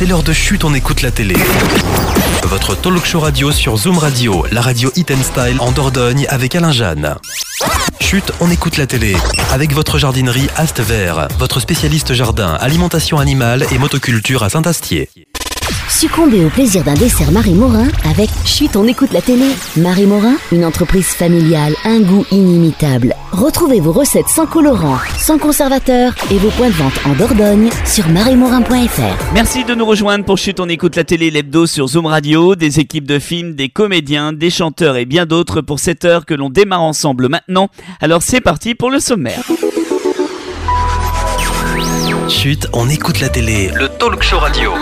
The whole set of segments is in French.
C'est l'heure de Chut, on écoute la télé. Votre talk show radio sur Zoom Radio, la radio Hit and Style en Dordogne avec Alain Jeanne. Chut, on écoute la télé. Avec votre jardinerie Ast Vert, votre spécialiste jardin, alimentation animale et motoculture à Saint-Astier. Succombez au plaisir d'un dessert Marie Morin avec Chut, on écoute la télé. Marie Morin, une entreprise familiale, un goût inimitable. Retrouvez vos recettes sans colorant, sans conservateur et vos points de vente en Dordogne sur mariemorin.fr. Merci de nous rejoindre pour Chut, on écoute la télé, l'hebdo sur Zoom Radio, des équipes de films, des comédiens, des chanteurs et bien d'autres pour cette heure que l'on démarre ensemble maintenant. Alors c'est parti pour le sommaire. Chut, on écoute la télé, le talk show radio.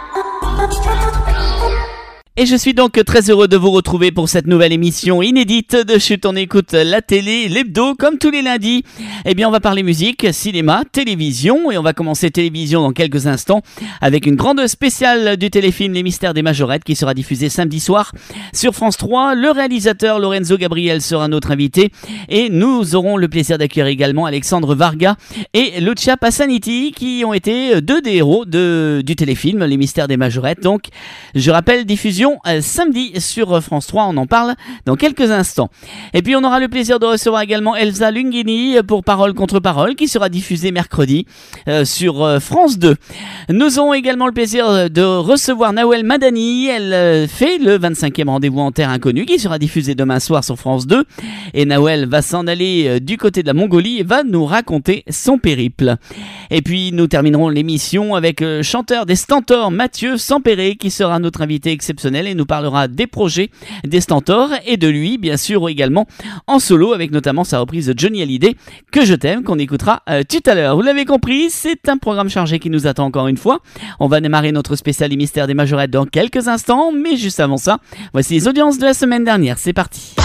Et je suis donc très heureux de vous retrouver pour cette nouvelle émission inédite de Chut, on écoute la télé, l'hebdo, comme tous les lundis. Eh bien, on va parler musique, cinéma, télévision, et on va commencer télévision dans quelques instants avec une grande spéciale du téléfilm Les Mystères des Majorettes qui sera diffusée samedi soir sur France 3. Le réalisateur Lorenzo Gabriel sera notre invité et nous aurons le plaisir d'accueillir également Alexandre Varga et Lucia Passaniti qui ont été deux des héros du téléfilm Les Mystères des Majorettes. Donc, je rappelle, diffusion samedi sur France 3, on en parle dans quelques instants. Et puis on aura le plaisir de recevoir également Elsa Lunghini pour Parole contre Parole qui sera diffusée mercredi sur France 2. Nous aurons également le plaisir de recevoir Nawel Madani, elle fait le 25e rendez-vous en Terre Inconnue qui sera diffusé demain soir sur France 2 et Nawel va s'en aller du côté de la Mongolie et va nous raconter son périple. Et puis nous terminerons l'émission avec le chanteur des Stentors Mathieu Sampéré qui sera notre invité exceptionnel et nous parlera des projets des Stentors et de lui bien sûr également en solo avec notamment sa reprise de Johnny Hallyday Que je t'aime qu'on écoutera tout à l'heure. Vous l'avez compris, c'est un programme chargé qui nous attend encore une fois. On va démarrer notre spécial Les Mystères des Majorettes dans quelques instants, mais juste avant ça, voici les audiences de la semaine dernière. C'est parti.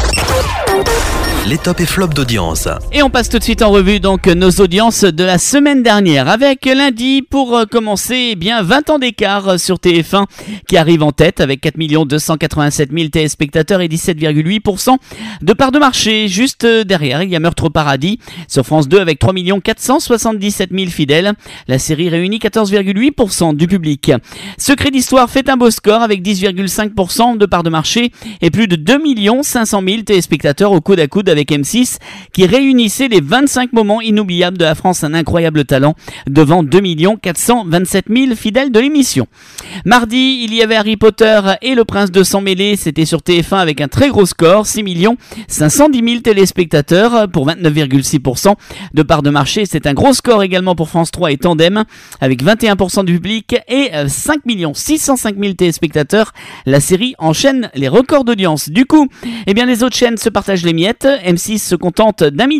Les tops et flops d'audience. Et on passe tout de suite en revue donc nos audiences de la semaine dernière avec lundi pour commencer 20 ans d'écart sur TF1 qui arrive en tête avec 4 287 000 téléspectateurs et 17,8% de part de marché. Juste derrière, il y a Meurtre au paradis sur France 2 avec 3 477 000 fidèles. La série réunit 14,8% du public. Secret d'Histoire fait un beau score avec 10,5% de part de marché et plus de 2 500 000 téléspectateurs au coude à coude avec M6 qui réunissait les 25 moments inoubliables de la France, un incroyable talent devant 2 427 000 fidèles de l'émission. Mardi, il y avait Harry Potter et le Prince de Sang Mêlé, c'était sur TF1 avec un très gros score, 6 510 000 téléspectateurs pour 29,6% de part de marché. C'est un gros score également pour France 3 et Tandem avec 21% du public et 5 605 000 téléspectateurs. La série enchaîne les records d'audience. Du coup, les autres chaînes se partagent les miettes. M6 se contente d'1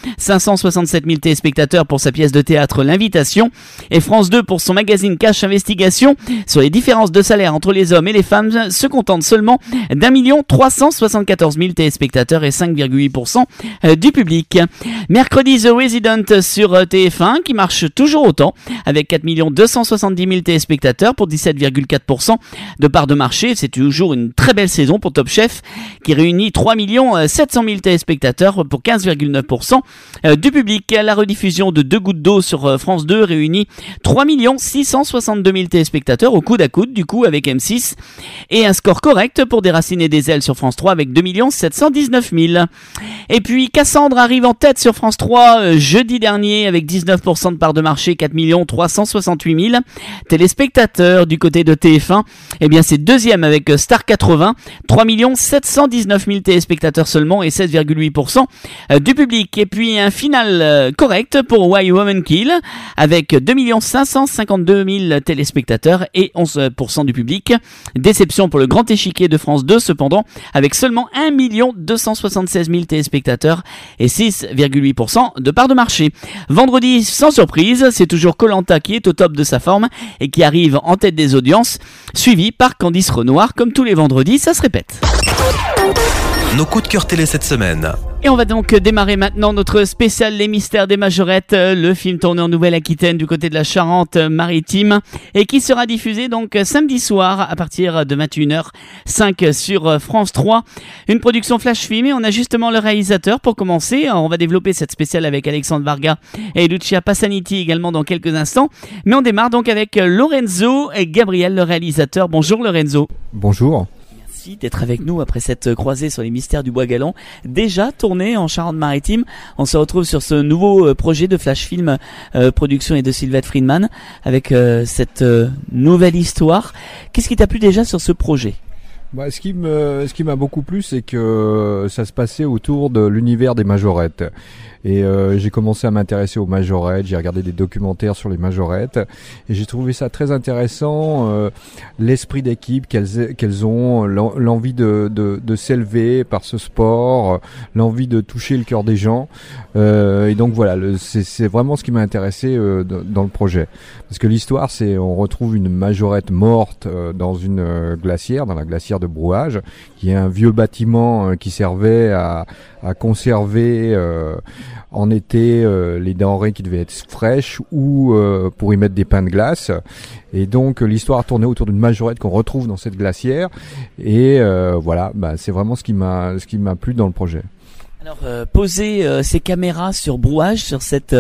567 000 téléspectateurs pour sa pièce de théâtre L'Invitation et France 2 pour son magazine Cash Investigation sur les différences de salaire entre les hommes et les femmes se contente seulement d'1 374 000 téléspectateurs et 5,8% du public. Mercredi, The Resident sur TF1 qui marche toujours autant avec 4 270 000 téléspectateurs pour 17,4% de part de marché. C'est toujours une très belle saison pour Top Chef qui réunit 3 700 000 téléspectateurs pour 15,9% du public. La rediffusion de Deux gouttes d'eau sur France 2 réunit 3 662 000 téléspectateurs au coude à coude du coup avec M6 et un score correct pour Déraciner des ailes sur France 3 avec 2 719 000. Et puis Cassandre arrive en tête sur France 3 jeudi dernier avec 19% de part de marché, 4 368 000 téléspectateurs. Du côté de TF1, c'est deuxième avec Star 80, 3 719 000 téléspectateurs seulement et 16,8% du public. Et puis un final correct pour Why Women Kill avec 2 552 000 téléspectateurs et 11% du public. Déception pour Le Grand Échiquier de France 2 cependant avec seulement 1 276 000 téléspectateurs et 6,8% de part de marché. Vendredi, sans surprise, c'est toujours Koh-Lanta qui est au top de sa forme et qui arrive en tête des audiences, suivi par Candice Renoir. Comme tous les vendredis, ça se répète. nos coups de cœur télé cette semaine. Et on va donc démarrer maintenant notre spécial Les Mystères des Majorettes, le film tourné en Nouvelle-Aquitaine du côté de la Charente-Maritime et qui sera diffusé donc samedi soir à partir de 21h05 sur France 3. Une production Flash Film et on a justement le réalisateur pour commencer. On va développer cette spéciale avec Alexandre Varga et Lucia Passaniti également dans quelques instants. Mais on démarre donc avec Lorenzo et Gabriel, le réalisateur. Bonjour Lorenzo. Bonjour. Merci d'être avec nous après cette croisée sur les mystères du Bois Galant, déjà tournée en Charente-Maritime. On se retrouve sur ce nouveau projet de Flash Film production et de Sylvette Friedman avec cette nouvelle histoire. Qu'est-ce qui t'a plu déjà sur ce projet ? Ce qui m'a beaucoup plu, c'est que ça se passait autour de l'univers des majorettes. Et j'ai commencé à m'intéresser aux majorettes, j'ai regardé des documentaires sur les majorettes et j'ai trouvé ça très intéressant, l'esprit d'équipe qu'elles ont, l'envie de s'élever par ce sport, l'envie de toucher le cœur des gens. Et donc voilà, c'est vraiment ce qui m'a intéressé dans le projet. Parce que l'histoire, on retrouve une majorette morte dans une glacière, dans la glacière de Brouage, qui est un vieux bâtiment qui servait à conserver en été les denrées qui devaient être fraîches ou pour y mettre des pains de glace. Et donc l'histoire tournait autour d'une majorette qu'on retrouve dans cette glacière. Et voilà, c'est vraiment ce qui m'a plu dans le projet. Alors poser ces caméras sur Brouage, sur cette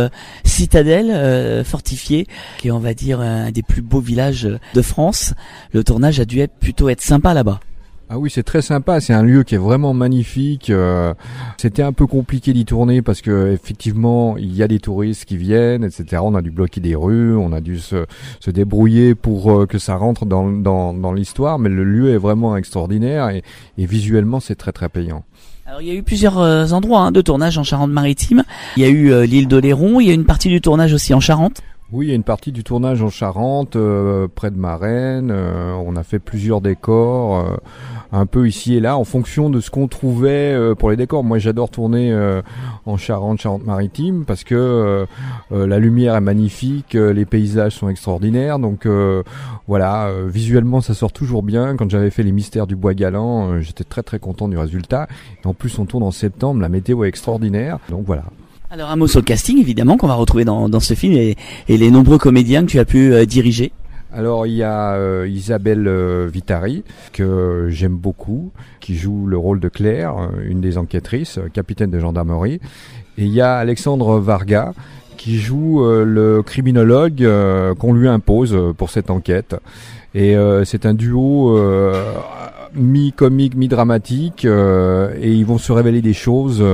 citadelle fortifiée, qui est on va dire un des plus beaux villages de France, le tournage a dû plutôt être sympa là-bas. Ah oui, c'est très sympa, c'est un lieu qui est vraiment magnifique. C'était un peu compliqué d'y tourner parce que effectivement, il y a des touristes qui viennent, etc. On a dû bloquer des rues, on a dû se débrouiller pour que ça rentre dans l'histoire, mais le lieu est vraiment extraordinaire et visuellement, c'est très très payant. Alors il y a eu plusieurs endroits de tournage en Charente-Maritime. Il y a eu l'île d'Oléron, il y a une partie du tournage aussi en Charente. Oui, il y a une partie du tournage en Charente, près de Marennes. On a fait plusieurs décors, un peu ici et là, en fonction de ce qu'on trouvait pour les décors. Moi, j'adore tourner en Charente-Maritime parce que la lumière est magnifique, les paysages sont extraordinaires. Donc voilà, visuellement, ça sort toujours bien. Quand j'avais fait les Mystères du Bois Galant, j'étais très très content du résultat. Et en plus, on tourne en septembre, la météo est extraordinaire. Donc voilà. Alors un mot sur le casting évidemment qu'on va retrouver dans ce film et les nombreux comédiens que tu as pu diriger. Alors il y a Isabelle Vitari que j'aime beaucoup, qui joue le rôle de Claire, une des enquêtrices, capitaine de gendarmerie. Et il y a Alexandre Varga qui joue le criminologue qu'on lui impose pour cette enquête. Et c'est un duo mi-comique, mi-dramatique et ils vont se révéler des choses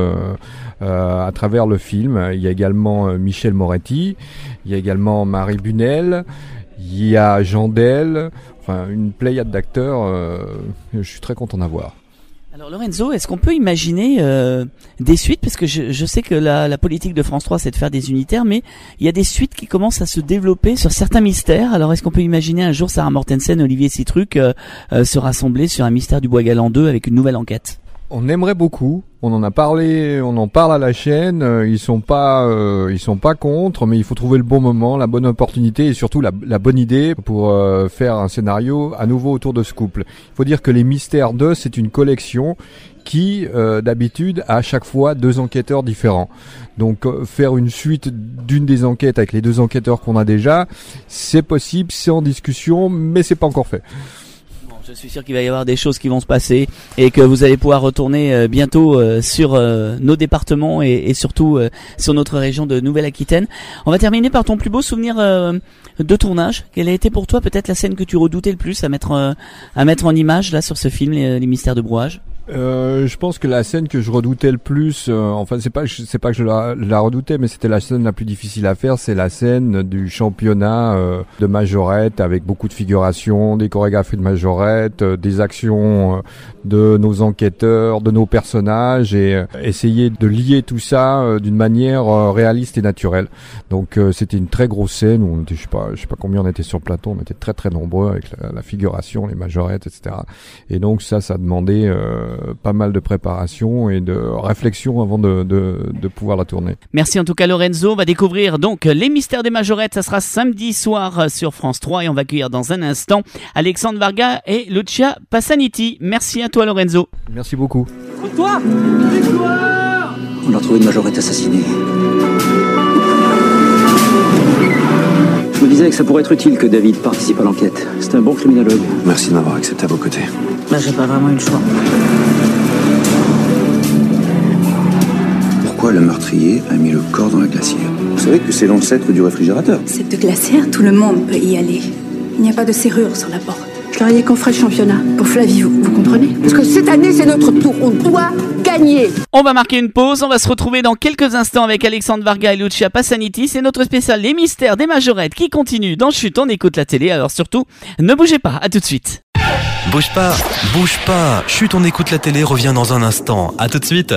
à travers le film. Il y a également Michel Moretti, il y a également Marie Bunel, il y a Jean Del, enfin une pléiade d'acteurs, je suis très content d'en voir. Alors Lorenzo, est-ce qu'on peut imaginer des suites, parce que je sais que la politique de France 3 c'est de faire des unitaires, mais il y a des suites qui commencent à se développer sur certains mystères. Alors est-ce qu'on peut imaginer un jour Sarah Mortensen, Olivier Citruc se rassembler sur un Mystère du Bois Galant 2 avec une nouvelle enquête? On aimerait beaucoup. On en a parlé, on en parle à la chaîne. Ils sont pas contre, mais il faut trouver le bon moment, la bonne opportunité et surtout la bonne idée pour faire un scénario à nouveau autour de ce couple. Il faut dire que les Mystères 2, c'est une collection qui, d'habitude, a à chaque fois 2 enquêteurs différents. Donc, faire une suite d'une des enquêtes avec les 2 enquêteurs qu'on a déjà, c'est possible, c'est en discussion, mais c'est pas encore fait. Je suis sûr qu'il va y avoir des choses qui vont se passer et que vous allez pouvoir retourner bientôt sur nos départements et surtout sur notre région de Nouvelle-Aquitaine. On va terminer par ton plus beau souvenir de tournage. Quelle a été pour toi peut-être la scène que tu redoutais le plus à mettre en image là sur ce film, les Mystères de Brouage? Je pense que la scène que je redoutais le plus, enfin c'est pas que je la redoutais, mais c'était la scène la plus difficile à faire, c'est la scène du championnat de majorette avec beaucoup de figurations, des chorégraphies de majorette, des actions de nos enquêteurs, de nos personnages et essayer de lier tout ça d'une manière réaliste et naturelle. Donc c'était une très grosse scène où on était, je sais pas combien on était sur le plateau, on était très très nombreux avec la figuration, les majorettes, etc. Et donc ça demandait pas mal de préparation et de réflexion avant de pouvoir la tourner. Merci en tout cas Lorenzo. On va découvrir donc Les Mystères des Majorettes. Ça sera samedi soir sur France 3 et on va accueillir dans un instant Alexandre Varga et Lucia Passaniti. Merci à toi Lorenzo. Merci beaucoup. Toi, on a retrouvé une majorette assassinée. Je me disais que ça pourrait être utile que David participe à l'enquête. C'est un bon criminologue. Merci de m'avoir accepté à vos côtés. Là, j'ai pas vraiment eu le choix. Pourquoi le meurtrier a mis le corps dans la glacière? Vous savez que c'est l'ancêtre du réfrigérateur. Cette glacière, tout le monde peut y aller. Il n'y a pas de serrure sur la porte. Je leur ai dit qu'on ferait le championnat. Pour Flavie, vous comprenez? Parce que cette année, c'est notre tour. On doit gagner. On va marquer une pause. On va se retrouver dans quelques instants avec Alexandre Varga et Lucia Passaniti. C'est notre spécial Les Mystères des Majorettes qui continue dans Chut, on écoute la télé. Alors surtout, ne bougez pas. À tout de suite. Bouge pas. Chut, on écoute la télé revient dans un instant. À tout de suite.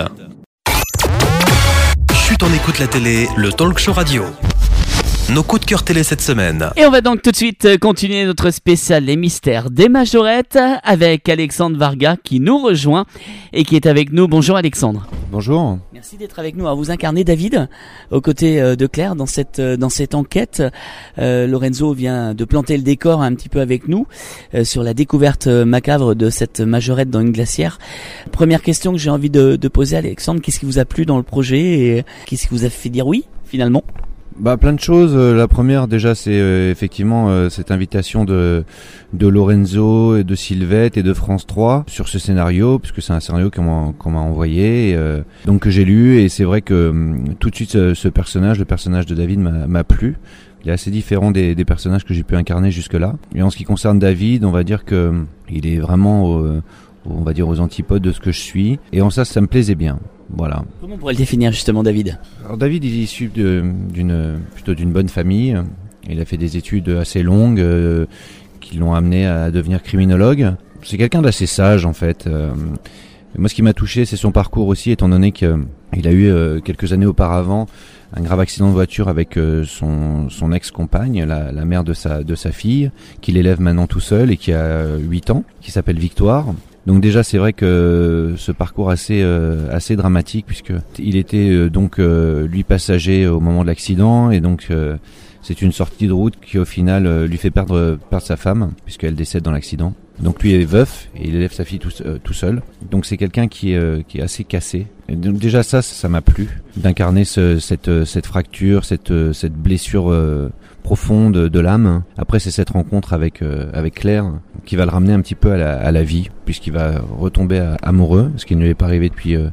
Chut, on écoute la télé, le talk show radio. Nos coups de cœur télé cette semaine. Et on va donc tout de suite continuer notre spécial Les Mystères des Majorettes avec Alexandre Varga qui nous rejoint et qui est avec nous. Bonjour Alexandre. Bonjour. Merci d'être avec nous. Alors, vous incarnez David aux côtés de Claire dans cette enquête. Lorenzo vient de planter le décor un petit peu avec nous sur la découverte macabre de cette majorette dans une glacière. Première question que j'ai envie de poser à Alexandre, qu'est-ce qui vous a plu dans le projet et qu'est-ce qui vous a fait dire oui finalement ? Plein de choses. La première, déjà, c'est effectivement cette invitation de Lorenzo et de Sylvette et de France 3 sur ce scénario, puisque c'est un scénario qu'on m'a envoyé, donc que j'ai lu, et c'est vrai que tout de suite le personnage de David m'a plu. Il est assez différent des personnages que j'ai pu incarner jusque-là. Et en ce qui concerne David, on va dire que il est vraiment on va dire aux antipodes de ce que je suis, et en ça me plaisait bien. Voilà. Comment on pourrait le définir justement, David ? Alors David, il est issu plutôt d'une bonne famille. Il a fait des études assez longues qui l'ont amené à devenir criminologue. C'est quelqu'un d'assez sage en fait. Moi, ce qui m'a touché, c'est son parcours aussi, étant donné qu'il a eu quelques années auparavant un grave accident de voiture avec son ex-compagne, la mère de sa fille, qu'il élève maintenant tout seul et qui a 8 ans, qui s'appelle Victoire. Donc déjà, c'est vrai que ce parcours assez dramatique, puisque il était lui passager au moment de l'accident, et donc c'est une sortie de route qui au final lui fait perdre sa femme, puisqu'elle décède dans l'accident. Donc lui est veuf et il élève sa fille tout seul. Donc c'est quelqu'un qui est assez cassé. Et donc déjà ça m'a plu d'incarner cette fracture, cette blessure profonde de l'âme. Après, c'est cette rencontre avec Claire qui va le ramener un petit peu à la vie, puisqu'il va retomber amoureux, ce qui ne lui est pas arrivé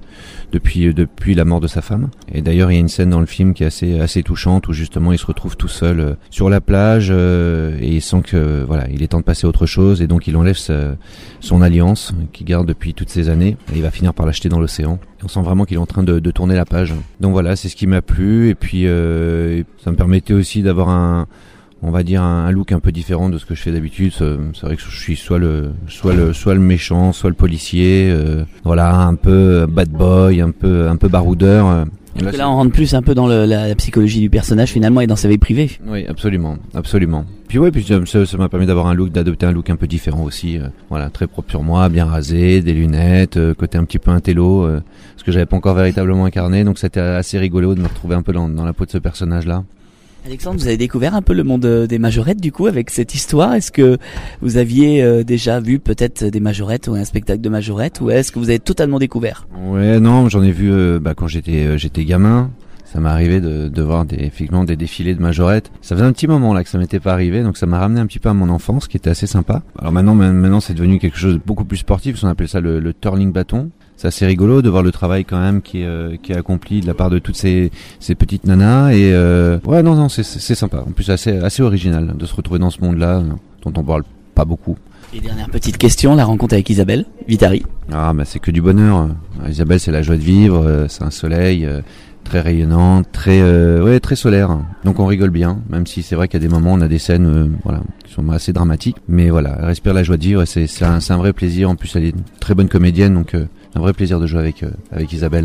depuis la mort de sa femme. Et d'ailleurs, il y a une scène dans le film qui est assez touchante, où justement il se retrouve tout seul sur la plage et il sent que il est temps de passer à autre chose, et donc il enlève son alliance qu'il garde depuis toutes ces années, et il va finir par l'acheter dans l'océan. Et on sent vraiment qu'il est en train de tourner la page. Donc voilà, c'est ce qui m'a plu, et puis ça me permettait aussi d'avoir un look un peu différent de ce que je fais d'habitude. C'est vrai que je suis soit le méchant, soit le policier, un peu bad boy, un peu baroudeur. Là, on rentre plus un peu dans la psychologie du personnage finalement et dans sa vie privée. Oui, absolument. Puis ça m'a permis d'adopter un look un peu différent aussi. Très propre sur moi, bien rasé, des lunettes, côté un petit peu intello, ce que j'avais pas encore véritablement incarné. Donc c'était assez rigolo de me retrouver un peu dans la peau de ce personnage-là. Alexandre, vous avez découvert un peu le monde des majorettes du coup avec cette histoire. Est-ce que vous aviez déjà vu peut-être des majorettes ou un spectacle de majorettes, ou est-ce que vous avez totalement découvert ? Ouais, non, j'en ai vu quand j'étais gamin. Ça m'est arrivé de voir effectivement des défilés de majorettes. Ça faisait un petit moment là que ça m'était pas arrivé, donc ça m'a ramené un petit peu à mon enfance, qui était assez sympa. Alors maintenant c'est devenu quelque chose de beaucoup plus sportif. On appelle ça le twirling bâton. C'est assez rigolo de voir le travail quand même qui est accompli de la part de toutes ces petites nanas, et c'est sympa. En plus assez original de se retrouver dans ce monde-là dont on parle pas beaucoup. Et dernière petite question, la rencontre avec Isabelle Vitari. C'est que du bonheur. Isabelle, c'est la joie de vivre, c'est un soleil très rayonnant, très solaire. Donc on rigole bien, même si c'est vrai qu'il y a des moments, on a des scènes qui sont assez dramatiques, mais elle respire la joie de vivre, et c'est un vrai plaisir. En plus, elle est une très bonne comédienne, donc un vrai plaisir de jouer avec Isabelle.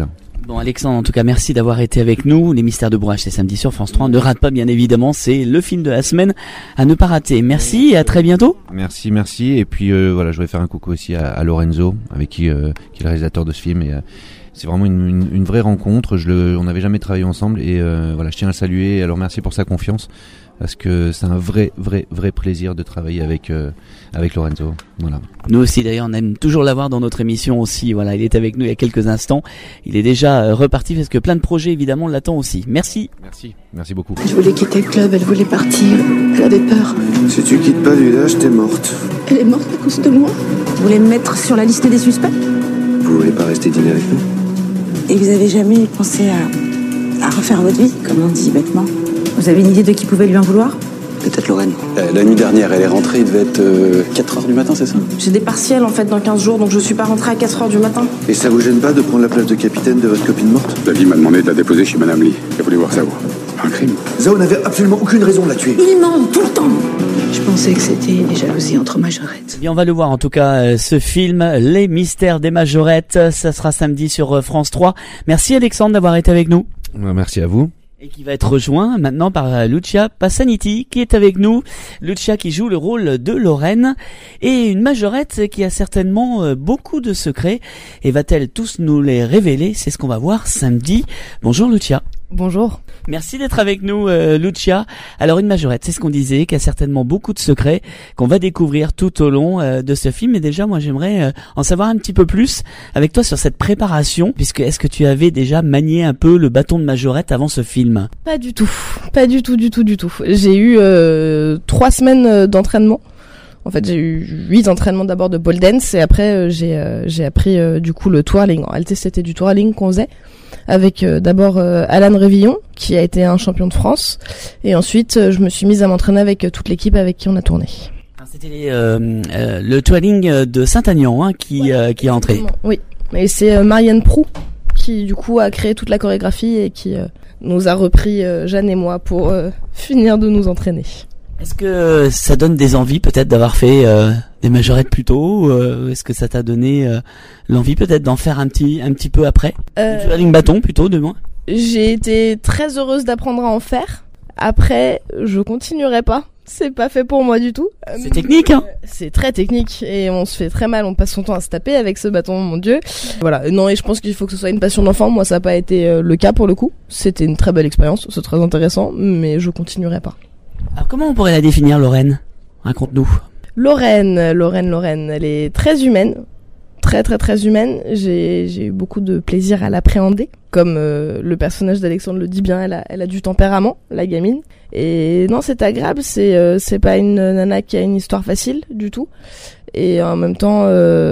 Bon Alexandre, en tout cas merci d'avoir été avec nous. Les Mystères de Brouage, c'est samedi sur France 3. Ne rate pas bien évidemment, c'est le film de la semaine à ne pas rater. Merci et à très bientôt. Merci. Et puis voilà, je voudrais faire un coucou aussi à Lorenzo, avec qui est le réalisateur de ce film. Et c'est vraiment une vraie rencontre. On n'avait jamais travaillé ensemble et voilà, je tiens à le saluer et à le remercier pour sa confiance. Parce que c'est un vrai plaisir de travailler avec Lorenzo. Voilà. Nous aussi d'ailleurs, on aime toujours l'avoir dans notre émission aussi. Voilà, il est avec nous il y a quelques instants. Il est déjà reparti parce que plein de projets évidemment l'attendent aussi. Merci beaucoup. Je voulais quitter le club, elle voulait partir. Elle avait peur. Si tu quittes pas le village, t'es morte. Elle est morte à cause de moi. Vous voulez me mettre sur la liste des suspects? Vous voulez pas rester dîner avec nous? Et vous avez jamais pensé à refaire votre vie, comme on dit bêtement? Vous avez une idée de qui pouvait lui en vouloir? Peut-être Lorraine. La nuit dernière, elle est rentrée, il devait être 4h du matin, c'est ça? J'ai des partiels en fait dans 15 jours, donc je suis pas rentrée à 4h du matin. Et ça vous gêne pas de prendre la place de capitaine de votre copine morte? David m'a demandé de la déposer chez Madame Lee. Elle voulait voir ça, vous. Un crime. Zao n'avait absolument aucune raison de la tuer. Il ment tout le temps. Je pensais que c'était des jalousies entre majorettes. Eh bien, on va le voir en tout cas, ce film, Les Mystères des Majorettes. Ça sera samedi sur France 3. Merci Alexandre d'avoir été avec nous. Merci à vous. Et qui va être rejoint maintenant par Lucia Passaniti qui est avec nous. Lucia qui joue le rôle de Lorraine et une majorette qui a certainement beaucoup de secrets. Et va-t-elle tous nous les révéler? C'est ce qu'on va voir samedi. Bonjour Lucia. Bonjour. Merci d'être avec nous Lucia. Alors une majorette, c'est ce qu'on disait, qui a certainement beaucoup de secrets qu'on va découvrir tout au long de ce film. Et déjà moi j'aimerais en savoir un petit peu plus avec toi sur cette préparation, puisque est-ce que tu avais déjà manié un peu le bâton de majorette avant ce film? Pas du tout. J'ai eu 3 semaines d'entraînement. En fait, j'ai eu 8 entraînements d'abord de pole dance et après j'ai appris du coup le twirling. En réalité, c'était du twirling qu'on faisait avec d'abord Alan Révillon qui a été un champion de France et ensuite je me suis mise à m'entraîner avec toute l'équipe avec qui on a tourné. C'était le twirling de Saint-Agnan qui est entré. Oui, et c'est Marianne Proux qui du coup a créé toute la chorégraphie et qui nous a repris Jeanne et moi pour finir de nous entraîner. Est-ce que ça donne des envies peut-être d'avoir fait des majorettes plus tôt? Est-ce que ça t'a donné l'envie peut-être d'en faire un petit peu après? Du twirling bâton plutôt de moi. J'ai été très heureuse d'apprendre à en faire. Après, je continuerai pas. C'est pas fait pour moi du tout. C'est technique, hein? C'est très technique et on se fait très mal. On passe son temps à se taper avec ce bâton, mon Dieu. Voilà. Non, et je pense qu'il faut que ce soit une passion d'enfant. Moi, ça n'a pas été le cas pour le coup. C'était une très belle expérience. C'est très intéressant, mais je continuerai pas. Alors comment on pourrait la définir, Lorraine? Raconte-nous. Lorraine, elle est très humaine, très humaine. J'ai eu beaucoup de plaisir à l'appréhender, comme le personnage d'Alexandre le dit bien. Elle a du tempérament, la gamine. Et non, c'est agréable. C'est pas une nana qui a une histoire facile du tout. Et en même temps,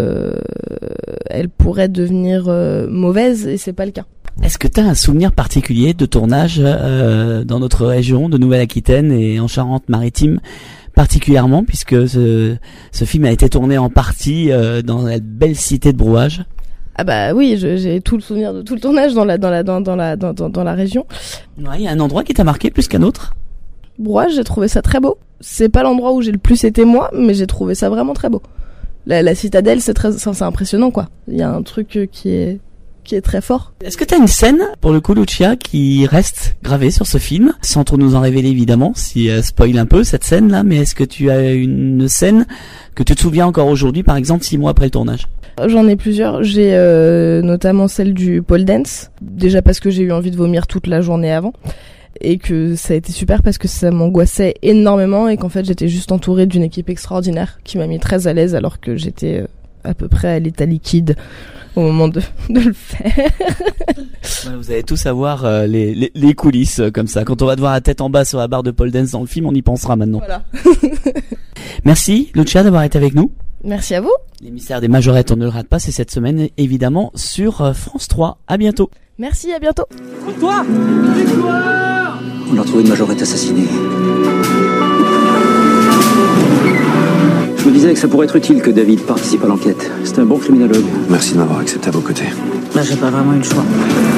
elle pourrait devenir mauvaise et c'est pas le cas. Est-ce que tu as un souvenir particulier de tournage dans notre région de Nouvelle-Aquitaine et en Charente-Maritime particulièrement, puisque ce film a été tourné en partie dans la belle cité de Brouage? Ah bah oui, j'ai tout le souvenir de tout le tournage dans la région. Ouais, il y a un endroit qui t'a marqué plus qu'un autre? Brouage, j'ai trouvé ça très beau. C'est pas l'endroit où j'ai le plus été moi, mais j'ai trouvé ça vraiment très beau. La citadelle, c'est impressionnant quoi. Il y a un truc qui est très fort. Est-ce que tu as une scène, pour le coup, Lucia, qui reste gravée sur ce film, sans trop nous en révéler évidemment, si spoil un peu cette scène-là, mais est-ce que tu as une scène que tu te souviens encore aujourd'hui, par exemple 6 mois après le tournage? J'en ai plusieurs. J'ai notamment celle du pole dance, déjà parce que j'ai eu envie de vomir toute la journée avant, et que ça a été super parce que ça m'angoissait énormément et qu'en fait j'étais juste entourée d'une équipe extraordinaire qui m'a mis très à l'aise alors que j'étais à peu près à l'état liquide au moment de le faire. Ouais, vous allez tous savoir les coulisses comme ça. Quand on va te voir la tête en bas sur la barre de pole dance dans le film, on y pensera maintenant. Voilà. Merci Lucia d'avoir été avec nous. Merci à vous. Les Mystères des Majorettes, on ne le rate pas, c'est cette semaine évidemment sur France 3. À bientôt. Merci, à bientôt. Toi, On a retrouvé une majorette assassinée. Je me disais que ça pourrait être utile que David participe à l'enquête. C'est un bon criminologue. Merci de m'avoir accepté à vos côtés. là j'ai pas vraiment eu le choix.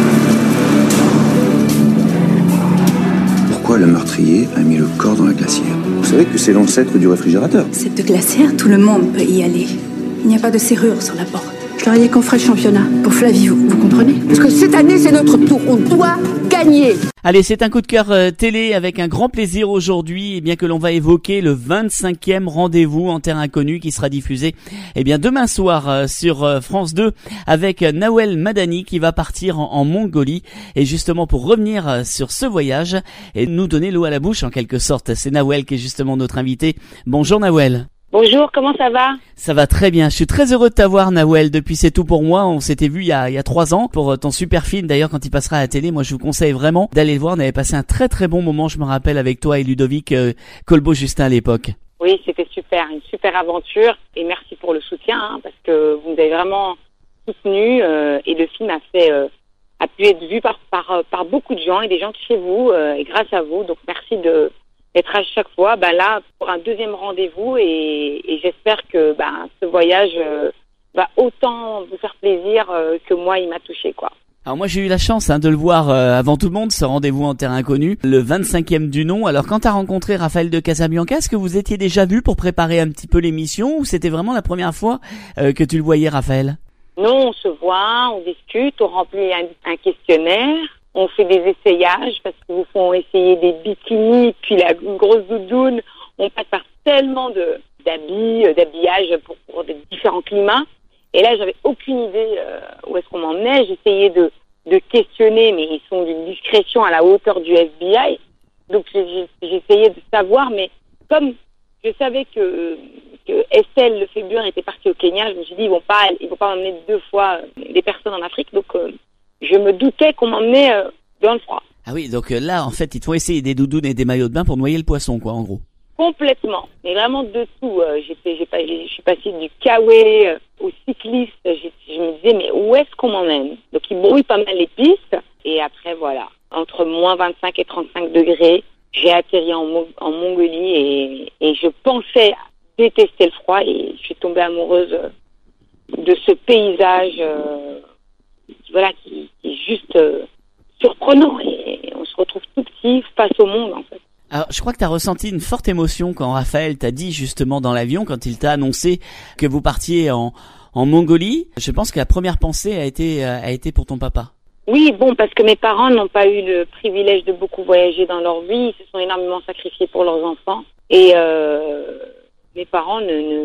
Pourquoi le meurtrier a mis le corps dans la glacière? Vous savez que c'est l'ancêtre du réfrigérateur. Cette glacière, tout le monde peut y aller. Il n'y a pas de serrure sur la porte. Je Je leur ai dit qu'on ferait le championnat. Pour Flavie, vous comprenez? Parce que cette année, c'est notre tour. On doit gagner. Allez, c'est un coup de cœur télé avec un grand plaisir aujourd'hui, bien que l'on va évoquer le 25e rendez-vous en terre inconnue qui sera diffusé demain soir sur France 2 avec Nawel Madani qui va partir en Mongolie. Et justement pour revenir sur ce voyage et nous donner l'eau à la bouche en quelque sorte, c'est Nawel qui est justement notre invité. Bonjour Nawel. Bonjour, comment ça va? Ça va très bien, je suis très heureux de t'avoir Nawel. Depuis C'est tout pour moi, on s'était vu il y a 3 ans pour ton super film. D'ailleurs quand il passera à la télé, moi je vous conseille vraiment d'aller le voir. On avait passé un très très bon moment, je me rappelle, avec toi et Ludovic Colbeau-Justin à l'époque. Oui, c'était super, une super aventure et merci pour le soutien parce que vous nous avez vraiment soutenu et le film a pu être vu par beaucoup de gens et des gens de chez vous et grâce à vous. Donc merci d'être à chaque fois là pour un deuxième rendez-vous et j'espère que ce voyage va autant vous faire plaisir que moi il m'a touché quoi. Alors moi j'ai eu la chance de le voir avant tout le monde, ce rendez-vous en terre inconnue, le 25e du nom. Alors quand t'as rencontré Raphaël de Casabianca, est-ce que vous étiez déjà vus pour préparer un petit peu l'émission ou c'était vraiment la première fois que tu le voyais Raphaël? Non, on se voit, on discute, on remplit un questionnaire. On fait des essayages parce qu'ils vous font essayer des bikinis, puis une grosse doudoune. On passe par tellement d'habillage pour des différents climats. Et là, j'avais aucune idée où est-ce qu'on m'emmenait. J'essayais de questionner, mais ils sont d'une discrétion à la hauteur du FBI. Donc j'essayais de savoir, mais comme je savais que Estelle Lefébure était partie au Kenya, je me suis dit ils vont pas m'emmener 2 fois des personnes en Afrique. Donc je me doutais qu'on m'emmenait dans le froid. Ah oui, donc là, en fait, ils te font essayer des doudounes et des maillots de bain pour noyer le poisson, quoi, en gros. Complètement, mais vraiment de tout. Je suis passée du kawaii au cycliste. Je me disais, mais où est-ce qu'on m'emmène? Donc, ils brouillent pas mal les pistes. Et après, voilà, entre moins 25 et 35 degrés, j'ai atterri en Mongolie et je pensais détester le froid et je suis tombée amoureuse de ce paysage qui est juste surprenant et on se retrouve tout petit face au monde en fait. Alors, je crois que tu as ressenti une forte émotion quand Raphaël t'a dit justement dans l'avion, quand il t'a annoncé que vous partiez en Mongolie. Je pense que la première pensée a été pour ton papa. Oui, parce que mes parents n'ont pas eu le privilège de beaucoup voyager dans leur vie. Ils se sont énormément sacrifiés pour leurs enfants. Et mes parents,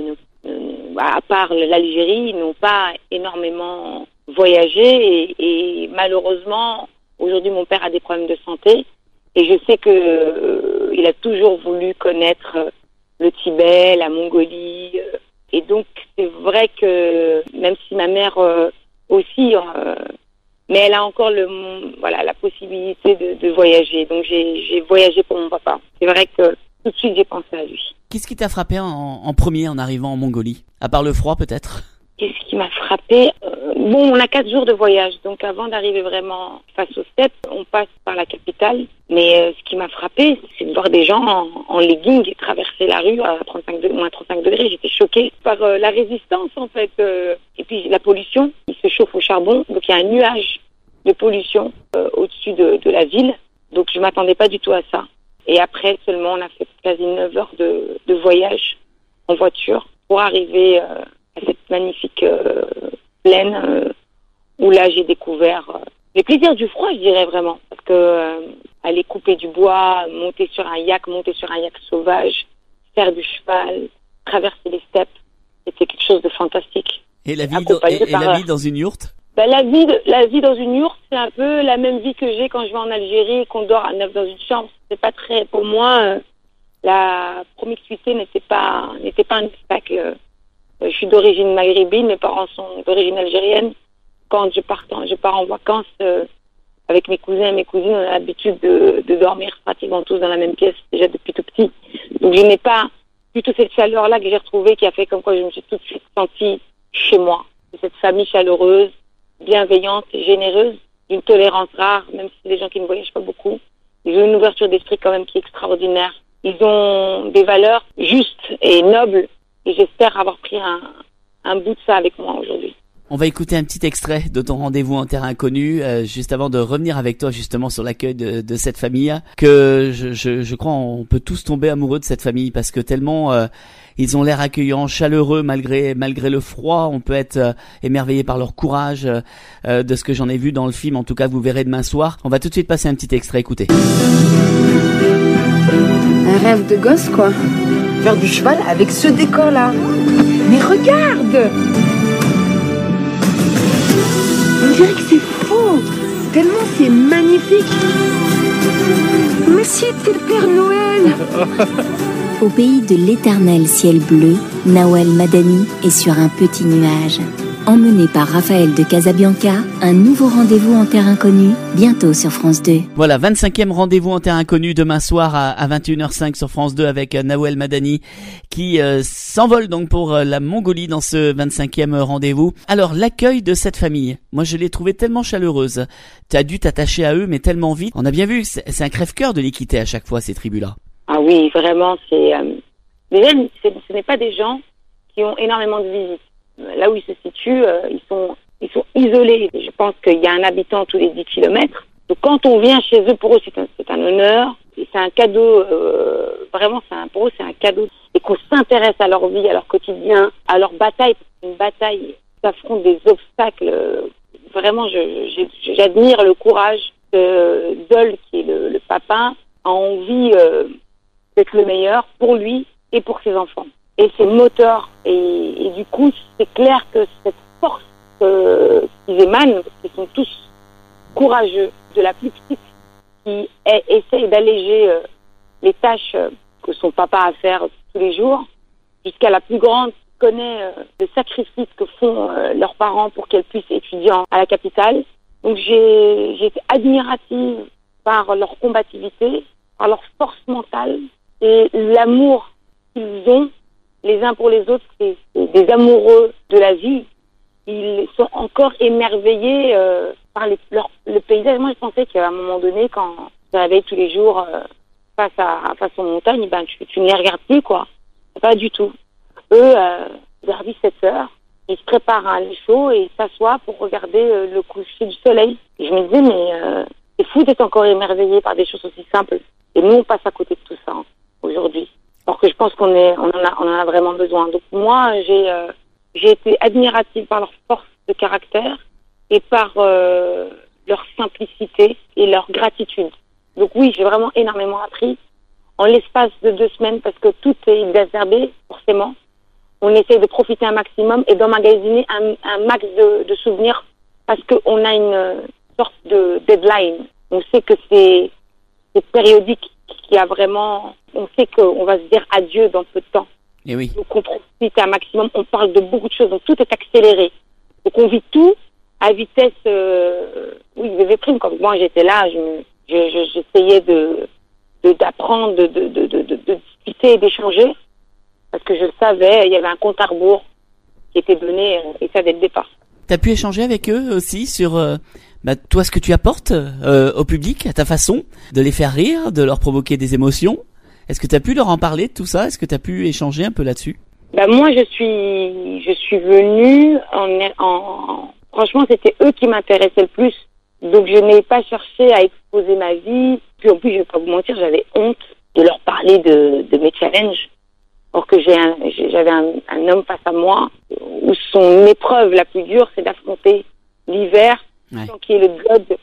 à part l'Algérie, n'ont pas énormément voyagé. Et malheureusement, aujourd'hui, mon père a des problèmes de santé. Et je sais que il a toujours voulu connaître le Tibet, la Mongolie. Et donc, c'est vrai que même si ma mère aussi... mais elle a encore la possibilité de voyager. Donc j'ai voyagé pour mon papa. C'est vrai que tout de suite j'ai pensé à lui. Qu'est-ce qui t'a frappé en premier en arrivant en Mongolie? À part le froid peut-être? Qu'est-ce qui m'a frappé? On a 4 jours de voyage. Donc avant d'arriver vraiment face aux steppes, on passe par la capitale. Mais ce qui m'a frappé, c'est de voir des gens en leggings traverser la rue à moins 35 degrés. J'étais choquée par la résistance en fait. Et puis la pollution, il se chauffe au charbon. Donc il y a un nuage de pollution au-dessus de la ville. Donc je m'attendais pas du tout à ça. Et après seulement, on a fait quasi 9 heures de voyage en voiture pour arriver à cette magnifique plaine où là j'ai découvert les plaisirs du froid, je dirais vraiment. Parce que aller couper du bois, monter sur un yak sauvage, faire du cheval, traverser les steppes, c'était quelque chose de fantastique. Et la vie dans une yourte? La vie dans une yourte, c'est un peu la même vie que j'ai quand je vais en Algérie et qu'on dort à 9 dans une chambre. C'est pas très, pour moi, la promiscuité n'était pas un obstacle. Je suis d'origine maghrébine, mes parents sont d'origine algérienne. Quand je pars en vacances avec mes cousins et mes cousines, on a l'habitude de dormir pratiquement tous dans la même pièce déjà depuis tout petit. Donc je n'ai pas du tout cette chaleur-là que j'ai retrouvée qui a fait comme quoi je me suis tout de suite sentie chez moi. C'est cette famille chaleureuse, bienveillante, généreuse, d'une tolérance rare, même si c'est des gens qui ne voyagent pas beaucoup. Ils ont une ouverture d'esprit quand même qui est extraordinaire. Ils ont des valeurs justes et nobles et j'espère avoir pris un bout de ça avec moi aujourd'hui. On va écouter un petit extrait de ton rendez-vous en terre inconnue, juste avant de revenir avec toi justement sur l'accueil de cette famille, que je crois on peut tous tomber amoureux de cette famille parce que tellement ils ont l'air accueillants, chaleureux malgré le froid. On peut être émerveillé par leur courage, de ce que j'en ai vu dans le film. En tout cas, vous verrez demain soir. On va tout de suite passer un petit extrait, écoutez. Un rêve de gosse, quoi. Faire du cheval avec ce décor-là. Mais regarde! On dirait que c'est faux, tellement c'est magnifique. Mais si, c'est le Père Noël. Au pays de l'éternel ciel bleu, Nawel Madani est sur un petit nuage. Emmené par Raphaël de Casabianca, un nouveau rendez-vous en terre inconnue, bientôt sur France 2. Voilà, 25e rendez-vous en terre inconnue demain soir à 21h05 sur France 2 avec Nawel Madani qui s'envole donc pour la Mongolie dans ce 25e rendez-vous. Alors, l'accueil de cette famille, moi je l'ai trouvée tellement chaleureuse. Tu as dû t'attacher à eux, mais tellement vite. On a bien vu, c'est un crève-cœur de les quitter à chaque fois, ces tribus-là. Ah oui, vraiment, c'est... Déjà, ce n'est pas des gens qui ont énormément de visites. Là où ils se situent, ils sont isolés. Je pense qu'il y a un habitant tous les 10 kilomètres. Donc quand on vient chez eux, pour eux, c'est un honneur. Et c'est un cadeau, vraiment, pour eux, c'est un cadeau. Et qu'on s'intéresse à leur vie, à leur quotidien, à leur bataille. C'est une bataille, ils affrontent des obstacles. Vraiment, j'admire le courage de Dol, qui est le papa, a envie d'être le meilleur pour lui et pour ses enfants. Et c'est moteur. Et du coup, c'est clair que cette force qu'ils émanent, parce qu'ils sont tous courageux, de la plus petite qui essaye d'alléger les tâches que son papa a à faire tous les jours, jusqu'à la plus grande qui connaît le sacrifice que font leurs parents pour qu'elle puisse étudier à la capitale. Donc j'ai été admirative par leur combativité, par leur force mentale et l'amour qu'ils ont les uns pour les autres. C'est des amoureux de la vie. Ils sont encore émerveillés par le paysage. Moi, je pensais qu'à un moment donné, quand je réveille tous les jours face aux montagnes, ben tu n'y regardes plus, quoi. Pas du tout. Eux, vers 17h, ils se préparent à aller chaud et ils s'assoient pour regarder le coucher du soleil. Et je me disais, mais c'est fou d'être encore émerveillé par des choses aussi simples. Et nous, on passe à côté de tout ça aujourd'hui. Alors que je pense qu'on en a vraiment besoin. Donc moi, j'ai été admirative par leur force de caractère et par leur simplicité et leur gratitude. Donc oui, j'ai vraiment énormément appris en l'espace de 2 semaines parce que tout est exacerbé, forcément. On essaie de profiter un maximum et d'emmagasiner un max de souvenirs parce qu'on a une sorte de deadline. On sait que c'est périodique, qu'il y a vraiment... On sait qu'on va se dire adieu dans peu de temps. Et oui. Donc on profite un maximum, on parle de beaucoup de choses, donc tout est accéléré. Donc on vit tout à vitesse... oui, bébé prime, comme moi j'étais là, j'essayais d'apprendre, de discuter et d'échanger, parce que je le savais, il y avait un compte à rebours qui était donné, et ça dès le départ. T'as pu échanger avec eux aussi sur toi ce que tu apportes au public, à ta façon, de les faire rire, de leur provoquer des émotions. Est-ce que t'as pu leur en parler de tout ça? Est-ce que t'as pu échanger un peu là-dessus? Moi je suis venue franchement c'était eux qui m'intéressaient le plus. Donc je n'ai pas cherché à exposer ma vie. Puis en plus je vais pas vous mentir, j'avais honte de leur parler de mes challenges. Or que j'avais un homme face à moi où son épreuve la plus dure, c'est d'affronter l'hiver, qui est le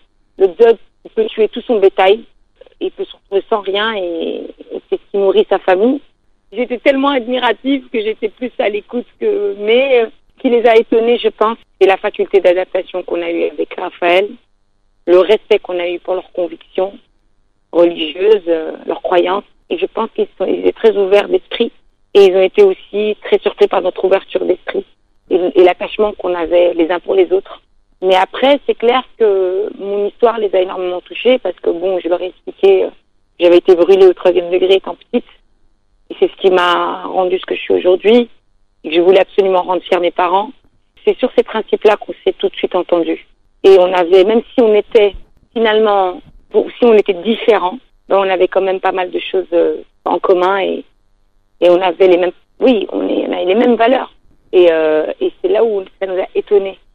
God qui peut tuer tout son bétail, il peut se retrouver sans rien et c'est ce qui nourrit sa famille. J'étais tellement admirative que j'étais plus à l'écoute mais ce qui les a étonnés, je pense, c'est la faculté d'adaptation qu'on a eue avec Raphaël, le respect qu'on a eu pour leurs convictions religieuses, leurs croyances, et je pense qu'ils étaient très ouverts d'esprit. Et ils ont été aussi très surpris par notre ouverture d'esprit et l'attachement qu'on avait les uns pour les autres. Mais après, c'est clair que mon histoire les a énormément touchés parce que je leur ai expliqué, j'avais été brûlée au 3e degré étant petite. Et c'est ce qui m'a rendu ce que je suis aujourd'hui. Et que je voulais absolument rendre fiers mes parents. C'est sur ces principes-là qu'on s'est tout de suite entendus. Et on avait, même si on était finalement, si on était différents, on avait quand même pas mal de choses en commun et on avait les mêmes, on avait les mêmes valeurs. Et c'est là où ça nous a étonnés.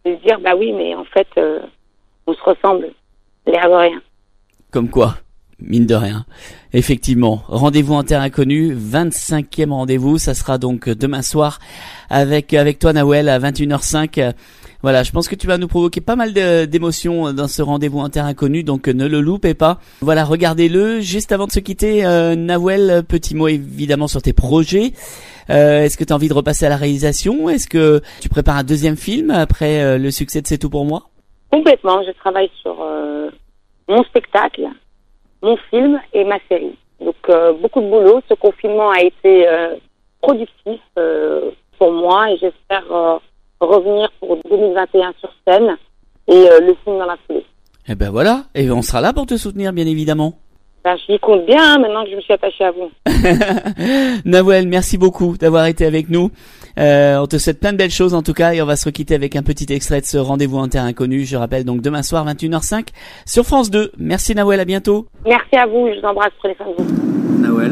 de se dire, bah oui, mais en fait, on se ressemble, l'air de rien. Comme quoi, mine de rien. Effectivement, rendez-vous en terre inconnue, 25e rendez-vous, ça sera donc demain soir avec toi Nawel à 21h05. Voilà, je pense que tu vas nous provoquer pas mal d'émotions dans ce rendez-vous en terre inconnue, donc ne le loupez pas. Voilà, regardez-le. Juste avant de se quitter, Nawel, petit mot évidemment sur tes projets. Est-ce que tu as envie de repasser à la réalisation? Est-ce que tu prépares un deuxième film après le succès de C'est tout pour moi? Complètement, je travaille sur mon spectacle, mon film et ma série. Donc beaucoup de boulot. Ce confinement a été productif pour moi et j'espère revenir pour 2021 sur scène et le film dans la foulée. Et ben voilà, et on sera là pour te soutenir bien évidemment. Ben, j'y compte bien maintenant que je me suis attachée à vous. Nawel, merci beaucoup d'avoir été avec nous. On te souhaite plein de belles choses en tout cas et on va se requitter avec un petit extrait de ce rendez-vous en terre inconnue. Je rappelle donc demain soir 21h05 sur France 2. Merci Nawel, à bientôt. Merci à vous, je vous embrasse, prenez soin de vous. Nawel,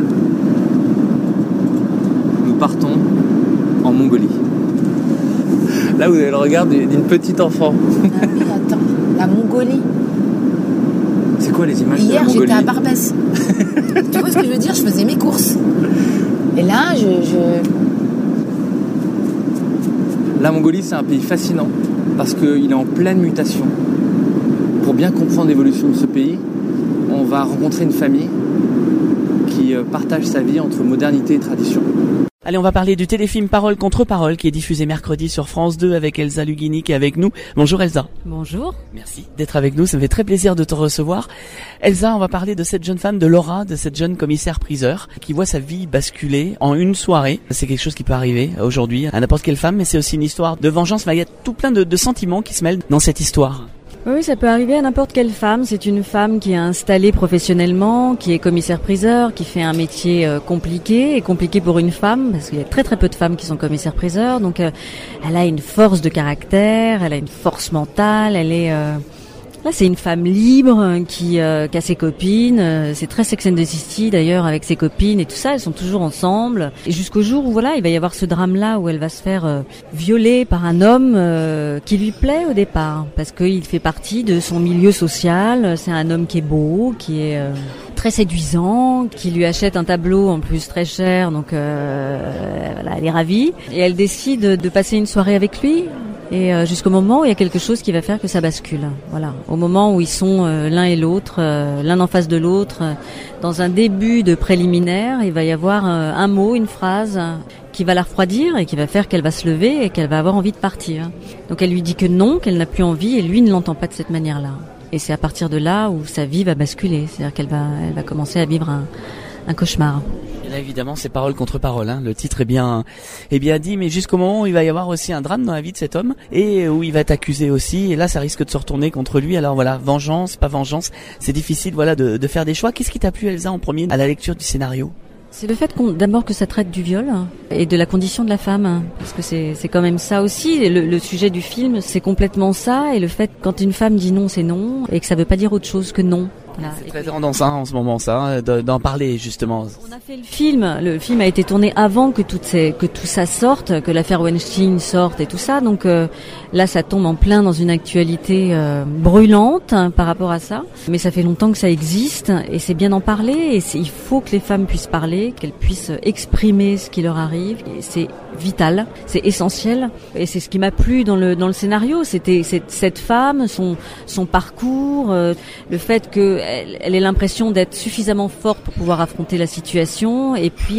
nous partons en Mongolie. Là vous avez le regard d'une petite enfant. Ah oui, attends, la Mongolie. C'est quoi les images de la Mongolie? Hier, j'étais à Barbès. Tu vois ce que je veux dire? Je faisais mes courses. Et là, La Mongolie, c'est un pays fascinant parce qu'il est en pleine mutation. Pour bien comprendre l'évolution de ce pays, on va rencontrer une famille qui partage sa vie entre modernité et tradition. Allez, on va parler du téléfilm Parole contre Parole qui est diffusé mercredi sur France 2 avec Elsa Lugini qui est avec nous. Bonjour Elsa. Bonjour. Merci d'être avec nous, ça me fait très plaisir de te recevoir. Elsa, on va parler de cette jeune femme, de Laura, de cette jeune commissaire-priseur qui voit sa vie basculer en une soirée. C'est quelque chose qui peut arriver aujourd'hui à n'importe quelle femme, mais c'est aussi une histoire de vengeance. Il y a tout plein de sentiments qui se mêlent dans cette histoire. Oui, ça peut arriver à n'importe quelle femme. C'est une femme qui est installée professionnellement, qui est commissaire-priseur, qui fait un métier compliqué, et compliqué pour une femme, parce qu'il y a très très peu de femmes qui sont commissaires-priseurs. Donc elle a une force de caractère, elle a une force mentale, elle est... Là, c'est une femme libre qui a ses copines. C'est très Sex and the City d'ailleurs avec ses copines et tout ça. Elles sont toujours ensemble. Et jusqu'au jour où voilà, il va y avoir ce drame-là où elle va se faire violer par un homme qui lui plaît au départ parce qu'il fait partie de son milieu social. C'est un homme qui est beau, qui est très séduisant, qui lui achète un tableau en plus très cher. Donc voilà, elle est ravie et elle décide de passer une soirée avec lui. Et jusqu'au moment où il y a quelque chose qui va faire que ça bascule. Voilà, au moment où ils sont l'un et l'autre, l'un en face de l'autre, dans un début de préliminaire, il va y avoir un mot, une phrase qui va la refroidir et qui va faire qu'elle va se lever et qu'elle va avoir envie de partir. Donc elle lui dit que non, qu'elle n'a plus envie et lui ne l'entend pas de cette manière-là. Et c'est à partir de là où sa vie va basculer, c'est-à-dire elle va commencer à vivre un cauchemar. Là, évidemment, c'est Parole contre Parole. Hein. Le titre est bien dit, mais jusqu'au moment où il va y avoir aussi un drame dans la vie de cet homme et où il va être accusé aussi. Et là, ça risque de se retourner contre lui. Alors voilà, vengeance, pas vengeance. C'est difficile, voilà, de faire des choix. Qu'est-ce qui t'a plu, Elsa, en premier à la lecture du scénario? C'est le fait d'abord que ça traite du viol et de la condition de la femme, parce que c'est quand même ça aussi. Le sujet du film, c'est complètement ça, et le fait quand une femme dit non, c'est non, et que ça veut pas dire autre chose que non. Voilà. C'est très tendance en ce moment, ça, d'en parler justement. On a fait le film a été tourné avant que tout ça sorte, que l'affaire Weinstein sorte et tout ça, donc là ça tombe en plein dans une actualité brûlante par rapport à ça, mais ça fait longtemps que ça existe et c'est bien d'en parler et il faut que les femmes puissent parler, qu'elles puissent exprimer ce qui leur arrive, et c'est vital, c'est essentiel et c'est ce qui m'a plu dans le scénario, c'était cette femme, son parcours, le fait que elle ait l'impression d'être suffisamment forte pour pouvoir affronter la situation et puis